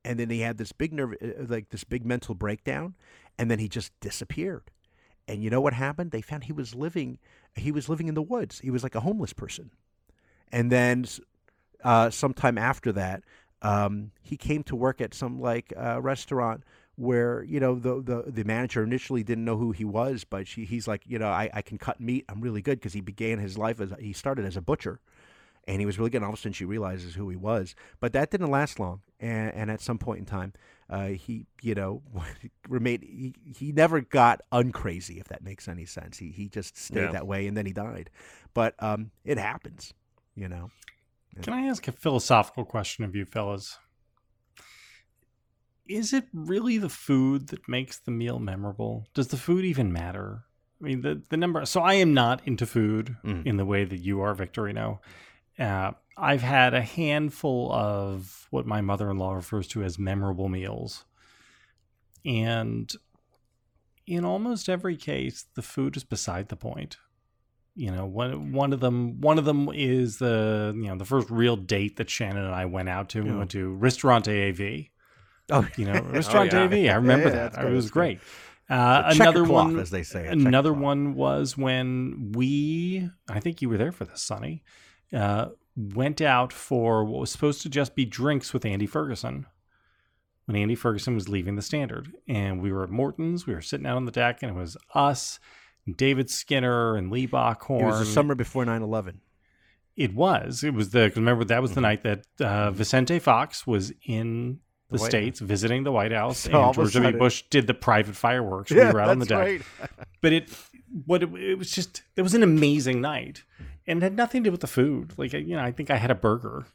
and then he had this big this big mental breakdown, and then he just disappeared. And you know what happened? They found he was living in the woods. He was like a homeless person. And then sometime after that, he came to work at some restaurant where, the manager initially didn't know who he was, but he's like, I can cut meat. I'm really good, because he began his life he started as a butcher. And he was really good. And all of a sudden, she realizes who he was. But that didn't last long. And at some point in time, he remained. He never got uncrazy, if that makes any sense. He just stayed that way, and then he died. But it happens, Can I ask a philosophical question of you, fellas? Is it really the food that makes the meal memorable? Does the food even matter? I mean, the number. So I am not into food in the way that you are, Victorino. I've had a handful of what my mother-in-law refers to as memorable meals. And in almost every case, the food is beside the point. One of them is the first real date that Shannon and I went out to. We went to Restaurant AAV. Oh, Restaurant AAV. I remember that. It was great. Another one, as they say. Another one was when I think you were there for this, Sonny. Went out for what was supposed to just be drinks with Andy Ferguson when Andy Ferguson was leaving the Standard. And we were at Morton's. We were sitting out on the deck, and it was us, David Skinner, and Lee Bockhorn. It was the summer before 9/11. It was. Remember, that was the night that Vicente Fox was in the States visiting the White House, so and George W. Bush did the private fireworks. We were out on the deck. Right. But it was an amazing night. And it had nothing to do with the food. I think I had a burger.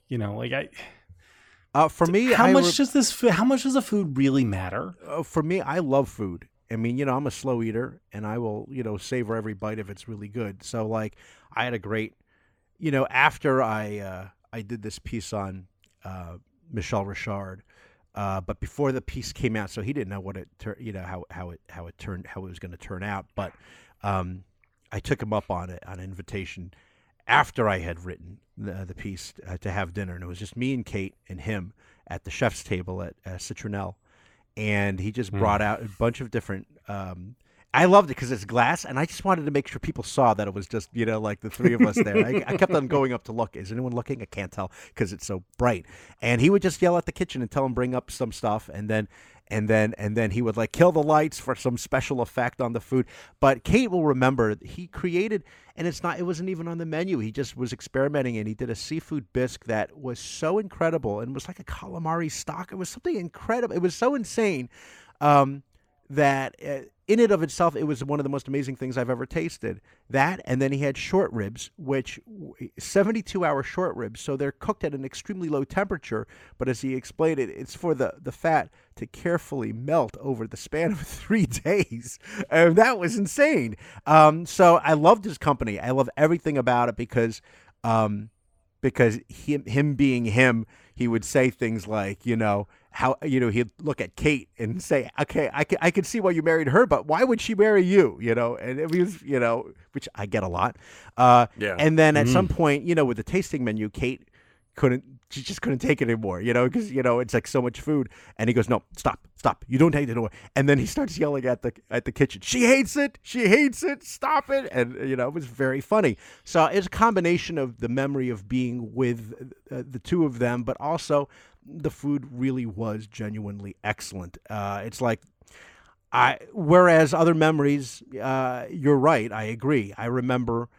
For me, how much does the food really matter? For me, I love food. I mean, I'm a slow eater, and I will, savor every bite if it's really good. So, I had a great, after I did this piece on Michel Richard, but before the piece came out, so he didn't know how it was going to turn out. But I took him up on it, on an invitation after I had written the piece to have dinner, and it was just me and Kate and him at the chef's table at Citronelle, and he just brought out a bunch of different. I loved it because it's glass, and I just wanted to make sure people saw that it was just the three of us there. I kept on going up to look. Is anyone looking? I can't tell because it's so bright. And he would just yell at the kitchen and tell him bring up some stuff, and then he would kill the lights for some special effect on the food. But Kate will remember he created, and it wasn't even on the menu. He just was experimenting, and he did a seafood bisque that was so incredible and was like a calamari stock. It was something incredible. It was so insane that in and of itself, it was one of the most amazing things I've ever tasted. That, and then he had short ribs, which 72-hour short ribs, so they're cooked at an extremely low temperature. But as he explained it, it's for the fat to carefully melt over the span of 3 days. And that was insane. So I loved his company. I love everything about it because him being him, he would say things like, he'd look at Kate and say, okay, I could see why you married her, but why would she marry you? And it was, which I get a lot. And then at some point, with the tasting menu, Kate she just couldn't take it anymore, because, it's like so much food. And he goes, no, stop. You don't take it anymore. And then he starts yelling at the kitchen. She hates it. Stop it. And, it was very funny. So it's a combination of the memory of being with the two of them, but also the food really was genuinely excellent. It's like, whereas other memories, you're right. I agree. I remember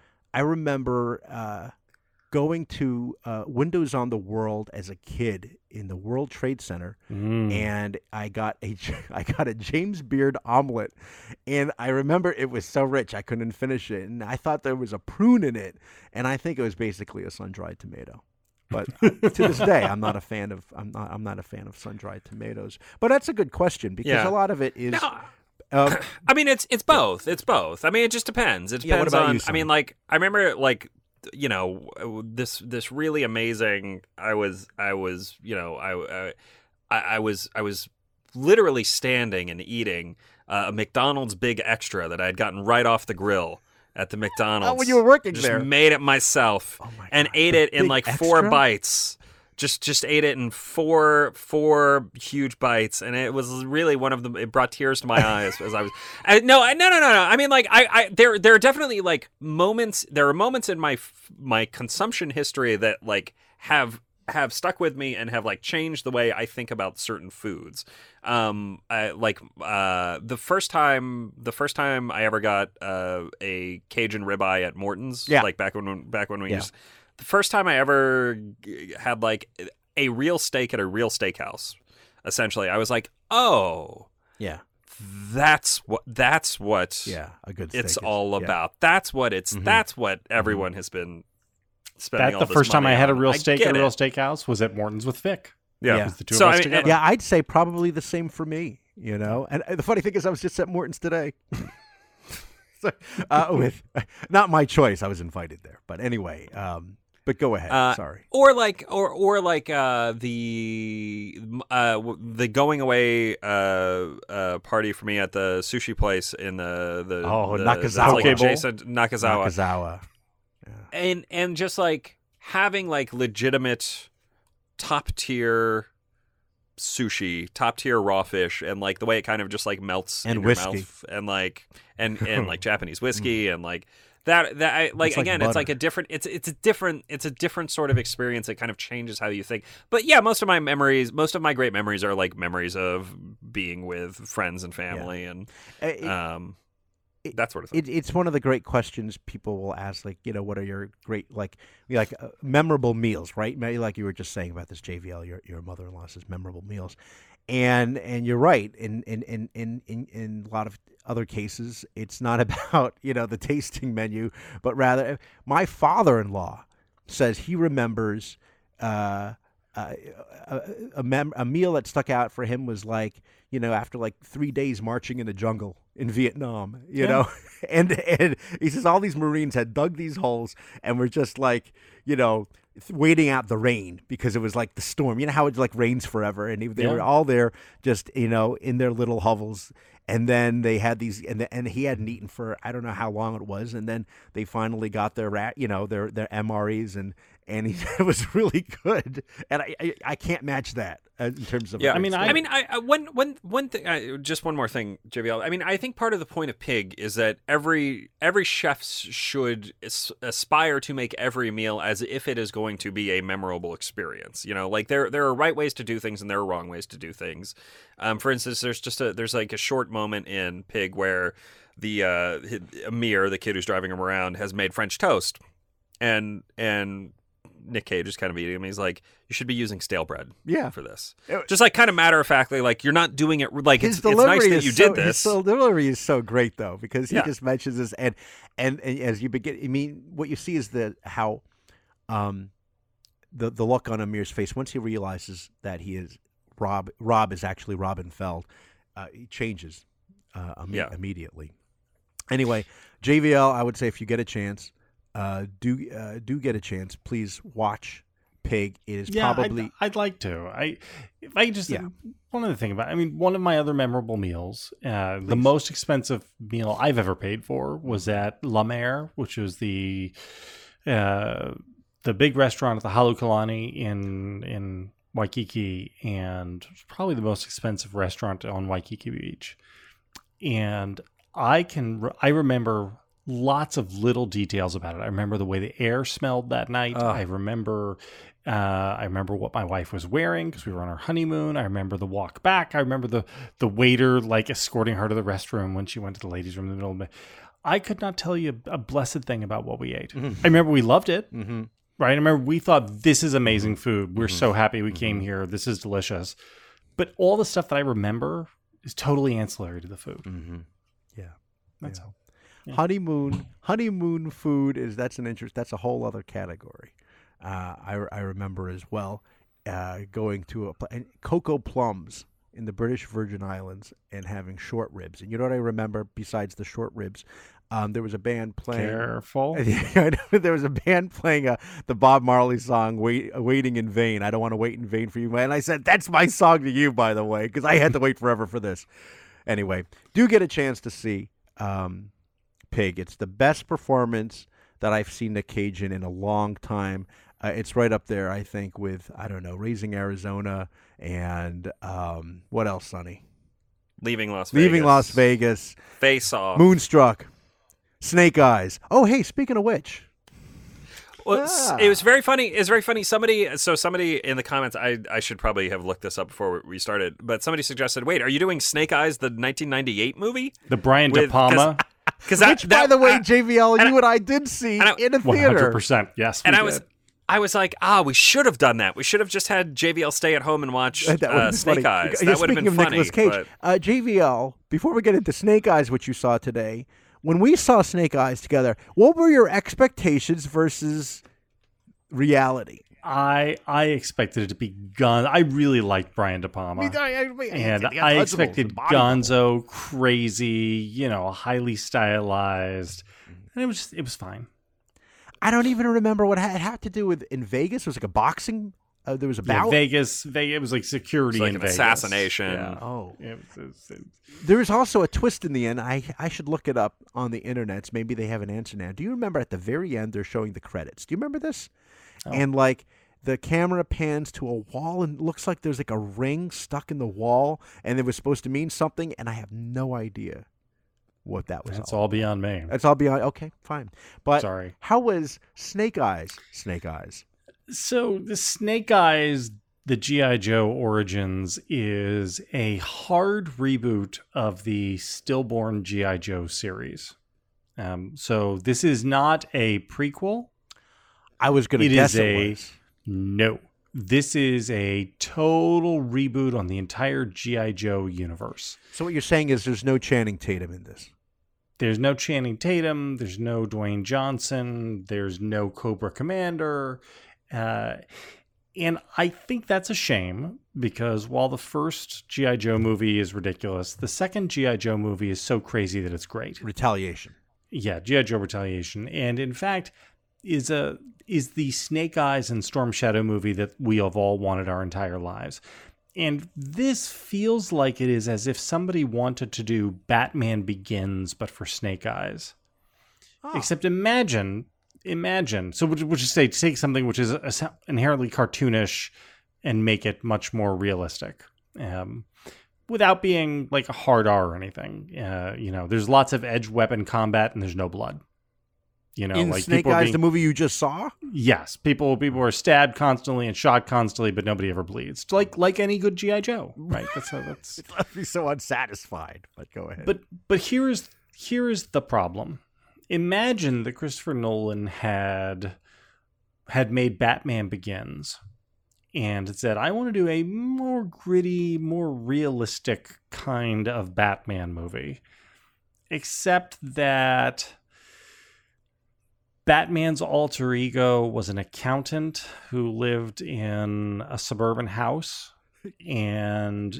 going to Windows on the World as a kid in the World Trade Center, and I got a James Beard omelet, and I remember it was so rich I couldn't finish it, and I thought there was a prune in it, and I think it was basically a sun-dried tomato. But to this day, I'm not a fan of sun-dried tomatoes. But that's a good question because a lot of it is. No. I mean, it's both. It's both. I mean, it just depends. It depends what about on. You, Sam? I mean, I remember this really amazing. I was literally standing and eating a McDonald's Big Extra that I had gotten right off the grill at the McDonald's. Oh, when you were working just there. Made it myself and ate it in Big 4 Extra? bites. just ate it in four huge bites, and it was really one of them. It brought tears to my eyes as I was. No. I mean, like there are definitely like moments. There are moments in my consumption history that like have stuck with me and have like changed the way I think about certain foods. The first time I ever got a Cajun ribeye at Morton's, like back when we used. The first time I ever had like a real steak at a real steakhouse, essentially, I was like, "Oh, yeah, that's what a good steak it's all about. That's what it's that's what everyone has been spending all the this first time money I had a on. real I steak get at a it. real steakhouse was at Morton's with Vic. Yeah. It was the two of us together. Yeah, I'd say probably the same for me. You know, and the funny thing is, I was just at Morton's today. So, with not my choice, I was invited there. But anyway, but go ahead. Sorry. Or like the going away party for me at the sushi place in the Nakazawa. like adjacent Nakazawa. Nakazawa. Yeah. And just like having like legitimate top tier sushi, top tier raw fish, and like the way it kind of just like melts And in whiskey. your mouth, and like and like Japanese whiskey, and like that I, like It's like again, it's like butter. it's a different sort of experience. It kind of changes how you think. But yeah, most of my great memories are like memories of being with friends and family and that sort of thing. It's one of the great questions people will ask, like, you know, what are your great, memorable meals, right? Maybe like you were just saying about this, JVL, your mother-in-law says memorable meals. And you're right. In a lot of other cases, it's not about, you know, the tasting menu, but rather my father-in-law says he remembers a meal that stuck out for him was like, you know, after like 3 days marching in the jungle in Vietnam, you know, and he says all these Marines had dug these holes and were just like, you know, waiting out the rain because it was like the storm. You know how it like rains forever, and they were all there just, you know, in their little hovels. And then they had these, and he hadn't eaten for I don't know how long it was, and then they finally got their their MREs, and it was really good, and I can't match that in terms of one thing. Just one more thing, JVL. I mean, I think part of the point of Pig is that every chef should aspire to make every meal as if it is going to be a memorable experience. You know, like there are right ways to do things and there are wrong ways to do things. For instance, there's like a short moment in Pig where the Amir, the kid who's driving him around, has made French toast, and Nick Cage is kind of eating him. He's like, you should be using stale bread for this. Just like kind of matter of factly, like you're not doing it like it's nice that you did this. His delivery is so great though, because he just mentions this and as you begin, I mean, what you see is how the look on Amir's face once he realizes that he is Rob is actually Robin Feld, he changes immediately. Anyway, JVL, I would say if you get a chance, do get a chance, please watch Pig. It is probably I'd like to. If I just one other thing about. I mean, one of my other memorable meals, the most expensive meal I've ever paid for was at La Mer, which was the big restaurant at the Halekulani in Waikiki, and probably the most expensive restaurant on Waikiki Beach. And I remember lots of little details about it. I remember the way the air smelled that night. I remember what my wife was wearing because we were on our honeymoon. I remember the walk back. I remember the waiter like escorting her to the restroom when she went to the ladies' room in the middle of the day. I could not tell you a blessed thing about what we ate. Mm-hmm. I remember we loved it. Mm-hmm. Right? I remember we thought, this is amazing food. We're so happy we came here. This is delicious. But all the stuff that I remember is totally ancillary to the food. Mm-hmm. Yeah. That's all. Yeah. Honeymoon food that's a whole other category. I remember as well going to Cocoa Plums in the British Virgin Islands and having short ribs. And you know what I remember besides the short ribs? There was a band playing. Careful. There was a band playing the Bob Marley song "Waiting in Vain." I don't want to wait in vain for you, and I said that's my song to you, by the way, because I had to wait forever for this. Anyway, do get a chance to see Pig. It's the best performance that I've seen Nick Cage in a long time. It's right up there, I think, with, I don't know, Raising Arizona and what else, Sonny? Leaving Las Vegas. Leaving Las Vegas. Face Off. Moonstruck. Snake Eyes. Oh, hey, speaking of which. Well, it was very funny. It was very funny. Somebody in the comments, I should probably have looked this up before we started, but somebody suggested, wait, are you doing Snake Eyes, the 1998 movie? The Brian De Palma? Which, by the way, JVL, you and I did see in a theater. 100%, yes. And I was like, we should have done that. We should have just had JVL stay at home and watch Snake Eyes. That would have been funny. Nicolas Cage. JVL, before we get into Snake Eyes, which you saw today, when we saw Snake Eyes together, what were your expectations versus reality? I expected it to be I really liked Brian De Palma. And I expected gonzo, crazy, highly stylized. And it was fine. I don't even remember what it had to do with in Vegas. It was like a boxing. There was a bout. Vegas. It was like security in Vegas. Assassination. Yeah. Oh. There was also a twist in the end. I should look it up on the internet. Maybe they have an answer now. Do you remember at the very end they're showing the credits? Do you remember this? Oh. And like the camera pans to a wall and it looks like there's like a ring stuck in the wall and it was supposed to mean something and I have no idea what that was. That's all beyond me. That's all beyond. Okay, fine. But sorry. How was Snake Eyes? Snake Eyes. So the Snake Eyes, the G.I. Joe Origins, is a hard reboot of the stillborn G.I. Joe series. So this is not a prequel. I was going to guess it was. No. This is a total reboot on the entire G.I. Joe universe. So what you're saying is there's no Channing Tatum in this? There's no Channing Tatum. There's no Dwayne Johnson. There's no Cobra Commander. And I think that's a shame because while the first G.I. Joe movie is ridiculous, the second G.I. Joe movie is so crazy that it's great. Retaliation. Yeah, G.I. Joe Retaliation. And in fact, is the Snake Eyes and Storm Shadow movie that we have all wanted our entire lives. And this feels like it is as if somebody wanted to do Batman Begins, but for Snake Eyes. Oh. Except imagine, so we'll just say take something which is inherently cartoonish and make it much more realistic. Without being like a hard R or anything. There's lots of edge weapon combat and there's no blood. In like Snake Eyes, the movie you just saw? Yes. People are stabbed constantly and shot constantly, but nobody ever bleeds. Like any good G.I. Joe, right? That's It left me so unsatisfied, but go ahead. But here is the problem. Imagine that Christopher Nolan had made Batman Begins and said, I want to do a more gritty, more realistic kind of Batman movie. Except that Batman's alter ego was an accountant who lived in a suburban house, and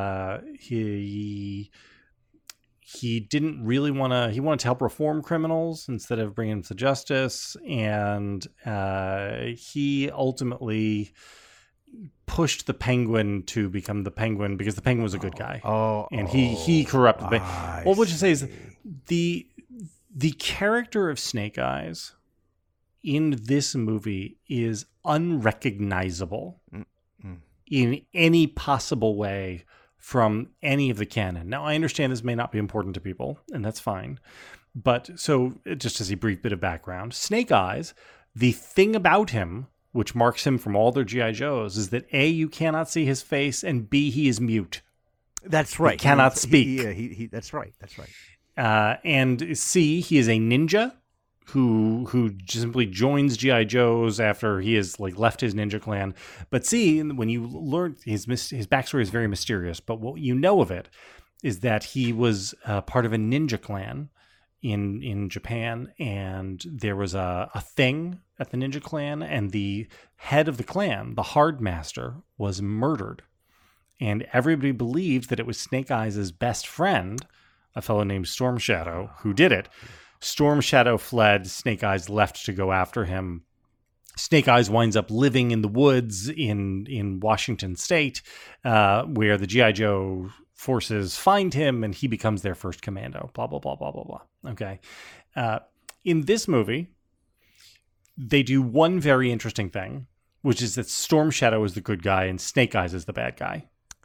he didn't really want to. He wanted to help reform criminals instead of bringing them to justice, and he ultimately pushed the Penguin to become the Penguin because the Penguin was a good guy. And he corrupted the Penguin. Well, what you say is the character of Snake Eyes in this movie is unrecognizable in any possible way from any of the canon. Now, I understand this may not be important to people, and that's fine. But so just as a brief bit of background, Snake Eyes, the thing about him, which marks him from all their G.I. Joes, is that A, you cannot see his face, and B, he is mute. That's right. He cannot speak. That's right. That's right. And C, he is a ninja who simply joins G.I. Joes after he has left his ninja clan. But C, when you learn his backstory is very mysterious, but what you know of it is that he was part of a ninja clan in Japan, and there was a thing at the ninja clan, and the head of the clan, the Hard Master, was murdered. And everybody believed that it was Snake Eyes' best friend, a fellow named Storm Shadow, who did it. Storm Shadow fled. Snake Eyes left to go after him. Snake Eyes winds up living in the woods in Washington State, where the G.I. Joe forces find him, and he becomes their first commando. Blah, blah, blah, blah, blah, blah. Okay. In this movie, they do one very interesting thing, which is that Storm Shadow is the good guy and Snake Eyes is the bad guy.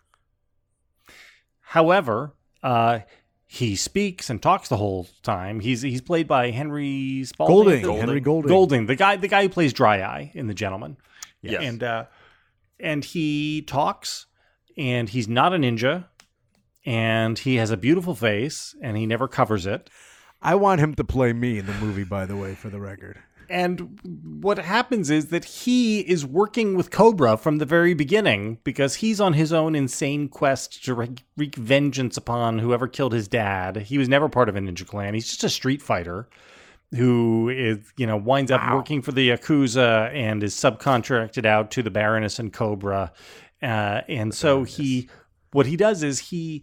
However, he speaks and talks the whole time. He's played by Henry Spalding. Henry Golding. Golding, the guy who plays Dry Eye in The Gentleman. Yes. And he talks, and he's not a ninja, and he has a beautiful face, and he never covers it. I want him to play me in the movie, by the way, for the record. And what happens is that he is working with Cobra from the very beginning because he's on his own insane quest to wreak vengeance upon whoever killed his dad. He was never part of a ninja clan. He's just a street fighter who is, winds up working for the Yakuza and is subcontracted out to the Baroness and Cobra. What he does is he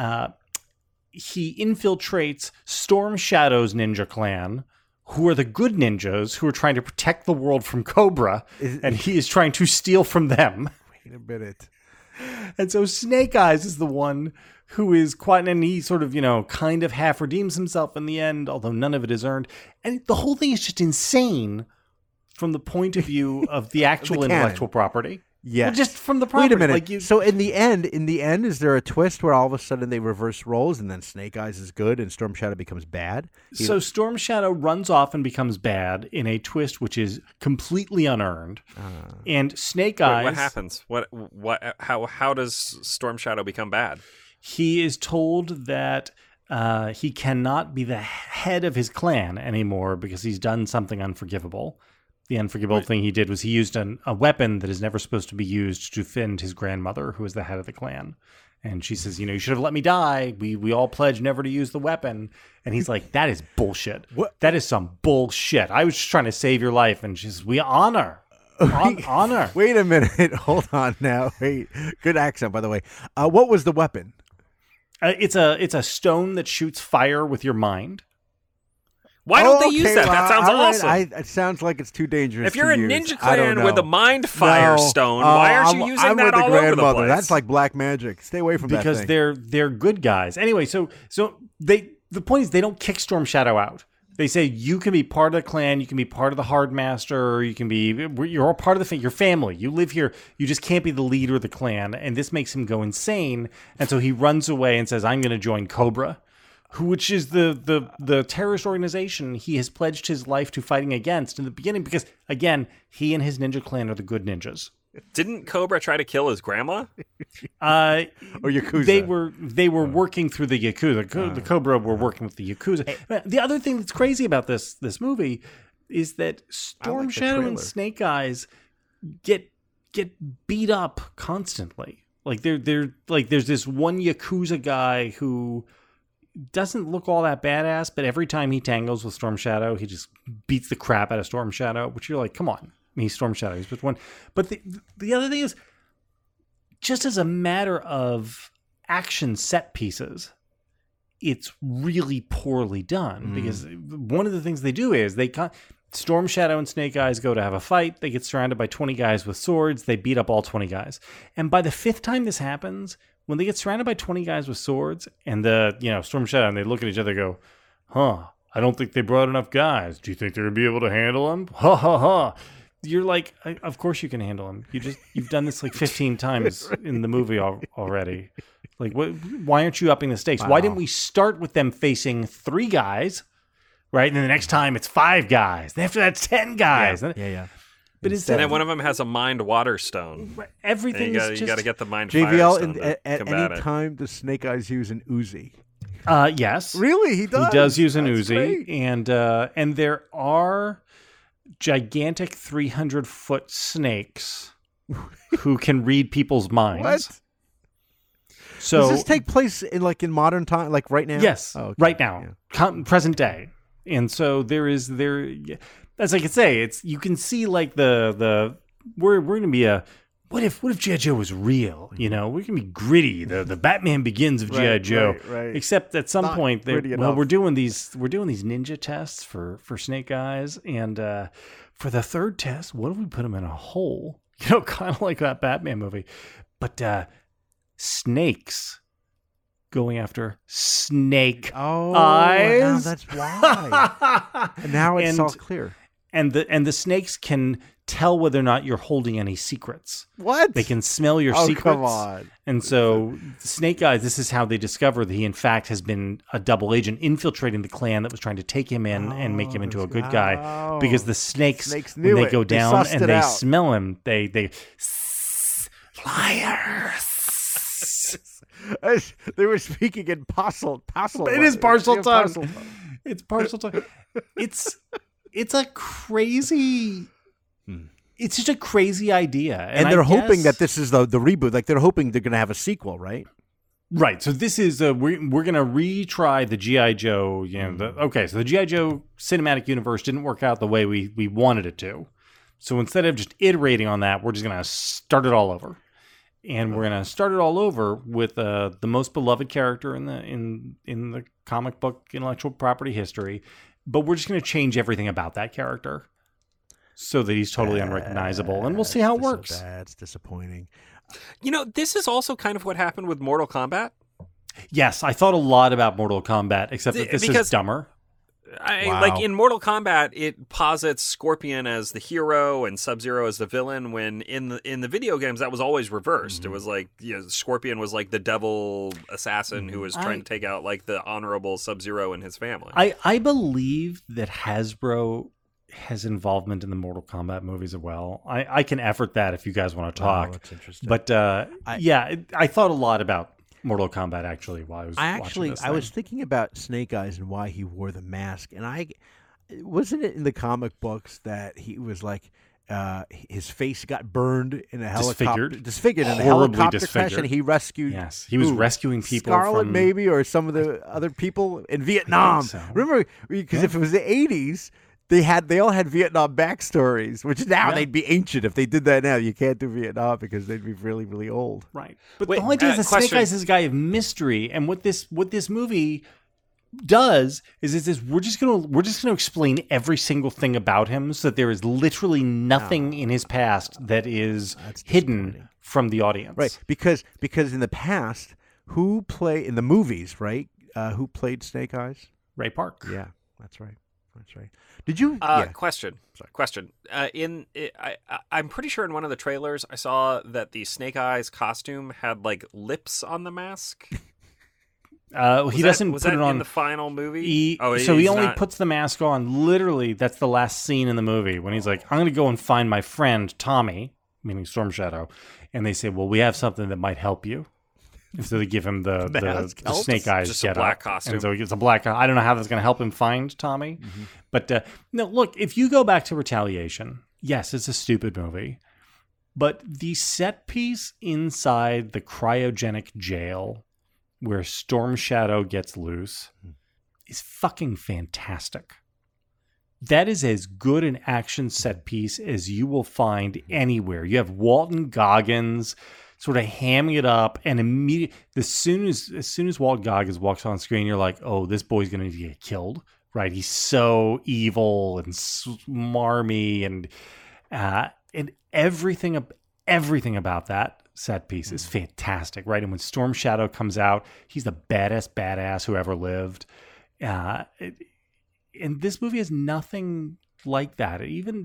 infiltrates Storm Shadow's ninja clan, who are the good ninjas who are trying to protect the world from Cobra, and he is trying to steal from them. Wait a minute. And so Snake Eyes is the one who is quiet, and he sort of, kind of half redeems himself in the end, although none of it is earned. And the whole thing is just insane from the point of view of the actual intellectual property. Yes. Well, just from the property. Wait a minute. So in the end, is there a twist where all of a sudden they reverse roles and then Snake Eyes is good and Storm Shadow becomes bad? So Storm Shadow runs off and becomes bad in a twist which is completely unearned. And Snake Eyes... What happens? How does Storm Shadow become bad? He is told that he cannot be the head of his clan anymore because he's done something unforgivable. The unforgivable thing he did was he used a weapon that is never supposed to be used to defend his grandmother, who is the head of the clan. And she says, you should have let me die. We all pledged never to use the weapon. And he's like, that is bullshit. What? That is some bullshit. I was just trying to save your life. And she says, we honor. Honor. Wait a minute. Hold on now. Wait. Good accent, by the way. What was the weapon? It's a stone that shoots fire with your mind. Why don't they use that? That sounds awesome. It sounds like it's too dangerous. If you're to a use. ninja clan with a mind fire stone, why aren't you using that all over the place? That's like black magic. Stay away from that thing. Because they're good guys. Anyway, so the point is they don't kick Storm Shadow out. They say you can be part of the clan, you can be part of the Hard Master, you're all part of your family. You live here. You just can't be the leader of the clan, and this makes him go insane. And so he runs away and says, "I'm going to join Cobra." Which is the terrorist organization he has pledged his life to fighting against in the beginning because, again, he and his ninja clan are the good ninjas. Didn't Cobra try to kill his grandma? Or Yakuza? They were working through the Yakuza. The Cobra were working with the Yakuza. The other thing that's crazy about this movie is that Storm Shadow and Snake Eyes get beat up constantly. Like they're like there's this one Yakuza guy who doesn't look all that badass, but every time he tangles with Storm Shadow, he just beats the crap out of Storm Shadow, which you're like, come on. He's Storm Shadow. He's just one. But the other thing is, just as a matter of action set pieces, it's really poorly done because one of the things they do is Storm Shadow and Snake Eyes go to have a fight. They get surrounded by 20 guys with swords. They beat up all 20 guys. And by the fifth time this happens, when they get surrounded by 20 guys with swords and Storm Shadow, and they look at each other and go, I don't think they brought enough guys. Do you think they're going to be able to handle them? Ha ha ha. You're like, of course you can handle them. You've done this like 15 times in the movie already. Like, why aren't you upping the stakes? Wow. Why didn't we start with them facing 3 guys, right? And then the next time it's 5 guys. After that's 10 guys. Yeah. But and then one of them has a mind water stone. Everything you got to get the mind fire stone JVL, at any time does Snake Eyes use an Uzi? Yes. Really? He does? He does use an Uzi. Great. And there are gigantic 300-foot snakes who can read people's minds. What? So does this take place in modern time, like right now? Yes, okay. Right now, present day. And so as I could say, you can see like we're going to be what if G.I. Joe was real? We're going to be gritty. The Batman Begins of G.I. Joe. Right. Except at some point, we're doing these ninja tests for Snake Eyes, and for the third test, what if we put him in a hole? Kind of like that Batman movie, but snakes going after Snake Eyes. Now that's why. And now it's all clear. and the snakes can tell whether or not you're holding any secrets. What? They can smell your secrets. Come on. And so Snake Eyes, this is how they discover that he in fact has been a double agent infiltrating the clan that was trying to take him in and make him into a good guy. Because the snakes knew when they it. go They down sussed and it they out. smell him, they liars. They were speaking in parcel. It is parcel Yeah, tongue. It's parcel tongue. It's a crazy. It's just a crazy idea, And they're hoping that this is the reboot. Like they're hoping they're going to have a sequel, right? Right. So this is we're going to retry the G.I. Joe. So the G.I. Joe cinematic universe didn't work out the way we wanted it to. So instead of just iterating on that, we're just going to start it all over. And we're going to start it all over with the most beloved character in the comic book intellectual property history, but we're just going to change everything about that character so that he's totally unrecognizable, and we'll see how it works. That's disappointing. This is also kind of what happened with Mortal Kombat. Yes, I thought a lot about Mortal Kombat, except that this is dumber. Wow. Like in Mortal Kombat, it posits Scorpion as the hero and Sub-Zero as the villain. When in the video games, that was always reversed. It was like Scorpion was like the devil assassin who was trying to take out like the honorable Sub-Zero and his family. I believe that Hasbro has involvement in the Mortal Kombat movies as well. I can effort that if you guys want to talk. That's interesting. But I thought a lot about Mortal Kombat actually while I was watching this I was thinking about Snake Eyes and why he wore the mask, and wasn't it in the comic books that he was like his face got burned in a helicopter, disfigured in a helicopter crash, and he rescued. Yes, he was rescuing people. Scarlet, from maybe, or some of the other people in Vietnam. so. Remember, because if it was the '80s. They all had Vietnam backstories, which now they'd be ancient. If they did that now, you can't do Vietnam because they'd be really, really old. Right. But Wait, the whole idea is that Snake question. Eyes is a guy of mystery, and what this movie does is we're just gonna explain every single thing about him, so that there is literally nothing in his past that is hidden from the audience. Right. Because in the past, who played in the movies, right? Who played Snake Eyes? Ray Park. Yeah, that's right. That's right. Did you? Question. I'm pretty sure in one of the trailers I saw that the Snake Eyes costume had like lips on the mask. He doesn't was put that it on in the final movie. He he's only not- puts the mask on. Literally, that's the last scene in the movie when he's like, "I'm going to go and find my friend Tommy," meaning Storm Shadow, and they say, "Well, we have something that might help you." And so they give him the Snake Eyes just a getup. black costume. And so he gets a black. I don't know how that's going to help him find Tommy, but no. Look, if you go back to Retaliation, yes, it's a stupid movie, but the set piece inside the cryogenic jail where Storm Shadow gets loose is fucking fantastic. That is as good an action set piece as you will find anywhere. You have Walton Goggins sort of hamming it up, and immediately, as soon as Walt Goggins walks on screen, you're like, oh, this boy's going to get killed, right? He's so evil and smarmy, and everything about that set piece is fantastic, right? And when Storm Shadow comes out, he's the baddest badass who ever lived. And this movie has nothing like that. Even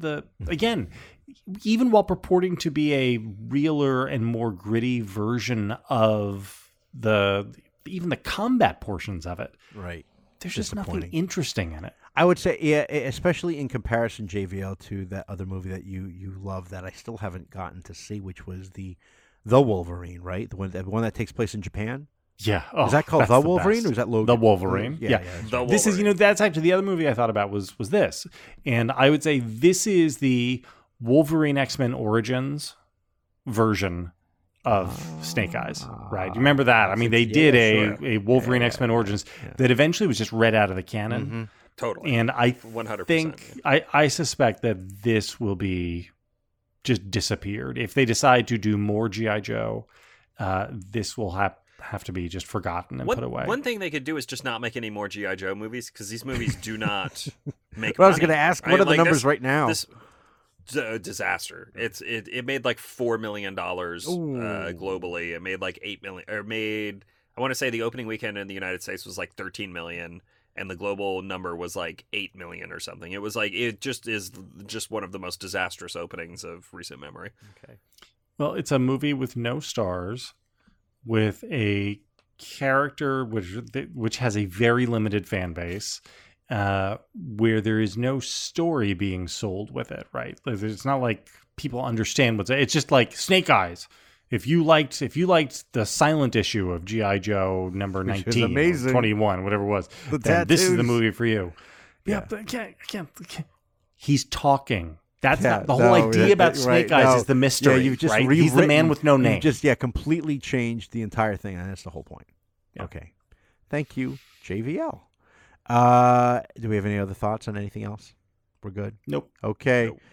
while purporting to be a realer and more gritty version of even the combat portions of it, Right. there's just nothing interesting in it. I would say, yeah, especially in comparison, JVL, to that other movie that you love that I still haven't gotten to see, which was the Wolverine, right? The one that takes place in Japan. Yeah. Is that called that's The the Wolverine, best. or is that Logan? The Wolverine. Yeah. This is, that's actually the other movie I thought about was this. And I would say this is the Wolverine X-Men Origins version of Snake Eyes, right? You remember that? I mean, they did a Wolverine X-Men Origins that eventually was just read out of the canon. Mm-hmm. Totally. And I 100%. think, I suspect that this will be just disappeared. If they decide to do more G.I. Joe, this will have to be just forgotten and put away. One thing they could do is just not make any more G.I. Joe movies, because these movies do not make Well, I money. was going to ask, what are the numbers right now? This disaster. It made like $4 million globally. It made like $8 million, or I want to say the opening weekend in the United States was like $13 million. and the global number was like 8 million or something. It was like, it just is just one of the most disastrous openings of recent memory. Okay. Well, it's a movie with no stars, with a character which has a very limited fan base, where there is no story being sold with it, right? It's not like people understand it's just like Snake Eyes. If you liked the silent issue of G.I. Joe number 19, 21, whatever it was, then this is the movie for you. Yeah, but I can't. He's talking. That's not the whole idea about Snake Eyes is the mystery. Yeah, you've just right? He's the man with no name. You've just completely changed the entire thing, and that's the whole point. Yeah. Okay, thank you, JVL. Do we have any other thoughts on anything else? We're good. Nope. Okay. Nope.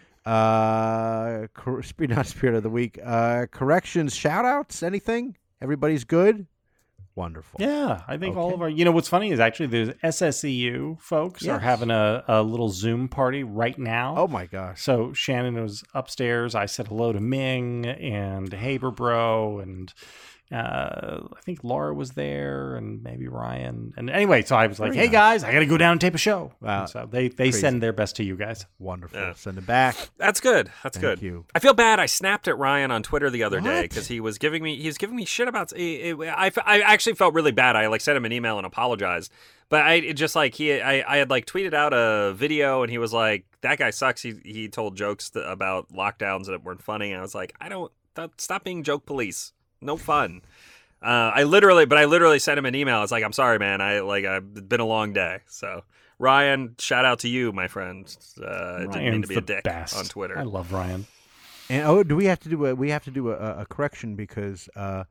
Not Spirit of the Week. Corrections, shout outs, anything? Everybody's good? Wonderful. Yeah, I think all of our... what's funny is actually there's SSEU folks are having a little Zoom party right now. Oh, my gosh. So Shannon was upstairs. I said hello to Ming and Haberbro, and I think Laura was there, and maybe Ryan. And anyway, so I was like, hey, guys, I got to go down and tape a show. Wow. And so they send their best to you guys. Wonderful. Yeah. Send it back. That's good. That's Thank good. You. I feel bad. I snapped at Ryan on Twitter the other day because he was giving me shit about. I actually felt really bad. I sent him an email and apologized. But I had tweeted out a video, and he was like, that guy sucks. He told jokes about lockdowns that weren't funny. And I was like, stop being joke police. No fun. I literally sent him an email. I was like, I'm sorry, man. It's been a long day. So Ryan, shout out to you, my friend. Didn't mean to be a dick on Twitter. I love Ryan. And do we have to do a correction because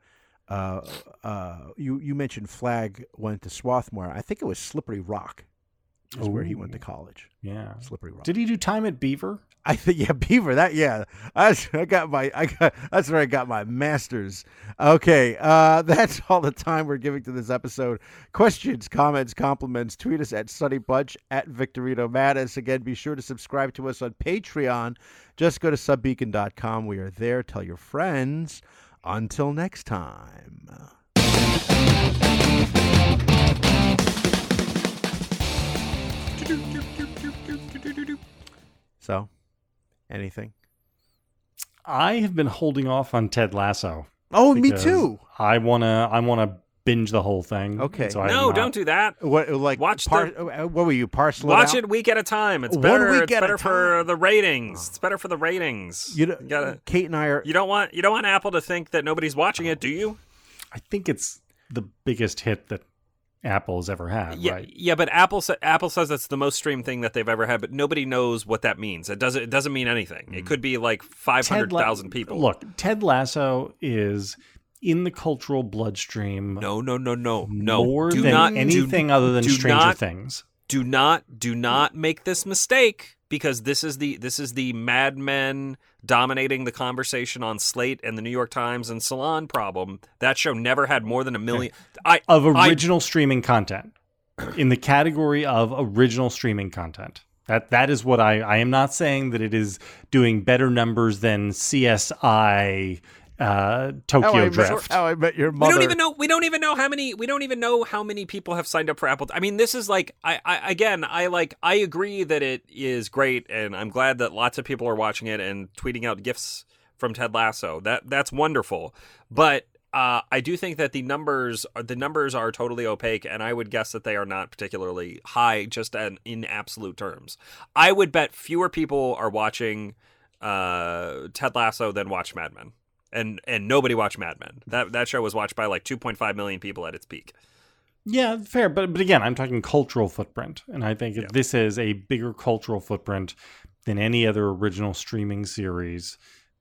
you mentioned Flag went to Swarthmore. I think it was Slippery Rock is where he went to college. Yeah. Slippery Rock. Did he do time at Beaver? I think Beaver. That's where I got my master's. Okay, that's all the time we're giving to this episode. Questions, comments, compliments. Tweet us at Sonny Bunch, at Victorino Mattis. Again, be sure to subscribe to us on Patreon. Just go to subbeacon.com. We are there. Tell your friends. Until next time. So, anything? I have been holding off on Ted Lasso. Oh, me too. I wanna binge the whole thing. Okay. So don't do that. What were you parceling? Watch it week at a time. It's better. It's better for the ratings. It's better for the ratings. Kate and I are. You don't want Apple to think that nobody's watching it, do you? I think it's the biggest hit that Apple's ever had, right? Yeah, but Apple says it's the most streamed thing that they've ever had, but nobody knows what that means. It doesn't mean anything. It could be like 500,000 people. Look, Ted Lasso is in the cultural bloodstream. No. More than anything other than Stranger Things. Do not make this mistake, because this is the Mad Men dominating the conversation on Slate and the New York Times and Salon problem. That show never had more than 1 million of original streaming content in the category of original streaming content. That is what I am not saying that it is doing better numbers than CSI Tokyo Drift. How I Met Your Mother. We don't even know how many people have signed up for Apple. I mean, this is like, I agree that it is great, and I'm glad that lots of people are watching it and tweeting out gifs from Ted Lasso. That's wonderful. But I do think that the numbers are totally opaque, and I would guess that they are not particularly high just in absolute terms. I would bet fewer people are watching Ted Lasso than watch Mad Men. And nobody watched Mad Men. That show was watched by like 2.5 million people at its peak. Yeah, fair. But again, I'm talking cultural footprint. And I think this is a bigger cultural footprint than any other original streaming series,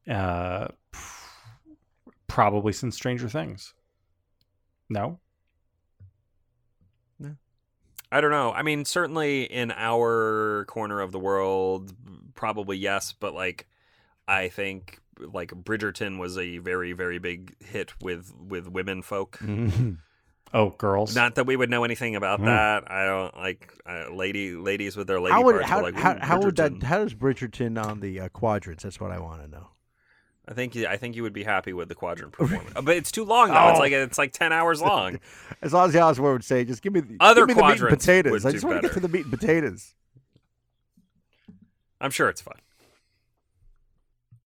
probably since Stranger Things. No? No. I don't know. I mean, certainly in our corner of the world, probably yes. But like, I think like Bridgerton was a very, very big hit with women folk. Mm-hmm. Oh, girls. Not that we would know anything about that. I don't like ladies with their lady parts. How does Bridgerton on the quadrants? That's what I want to know. I think you would be happy with the quadrant performance. But it's too long though. It's like 10 hours long. As long as the Oswald would say, just give me the other give me the meat and quadrants potatoes. would I do just want to better. get to the meat and potatoes. I'm sure it's fun.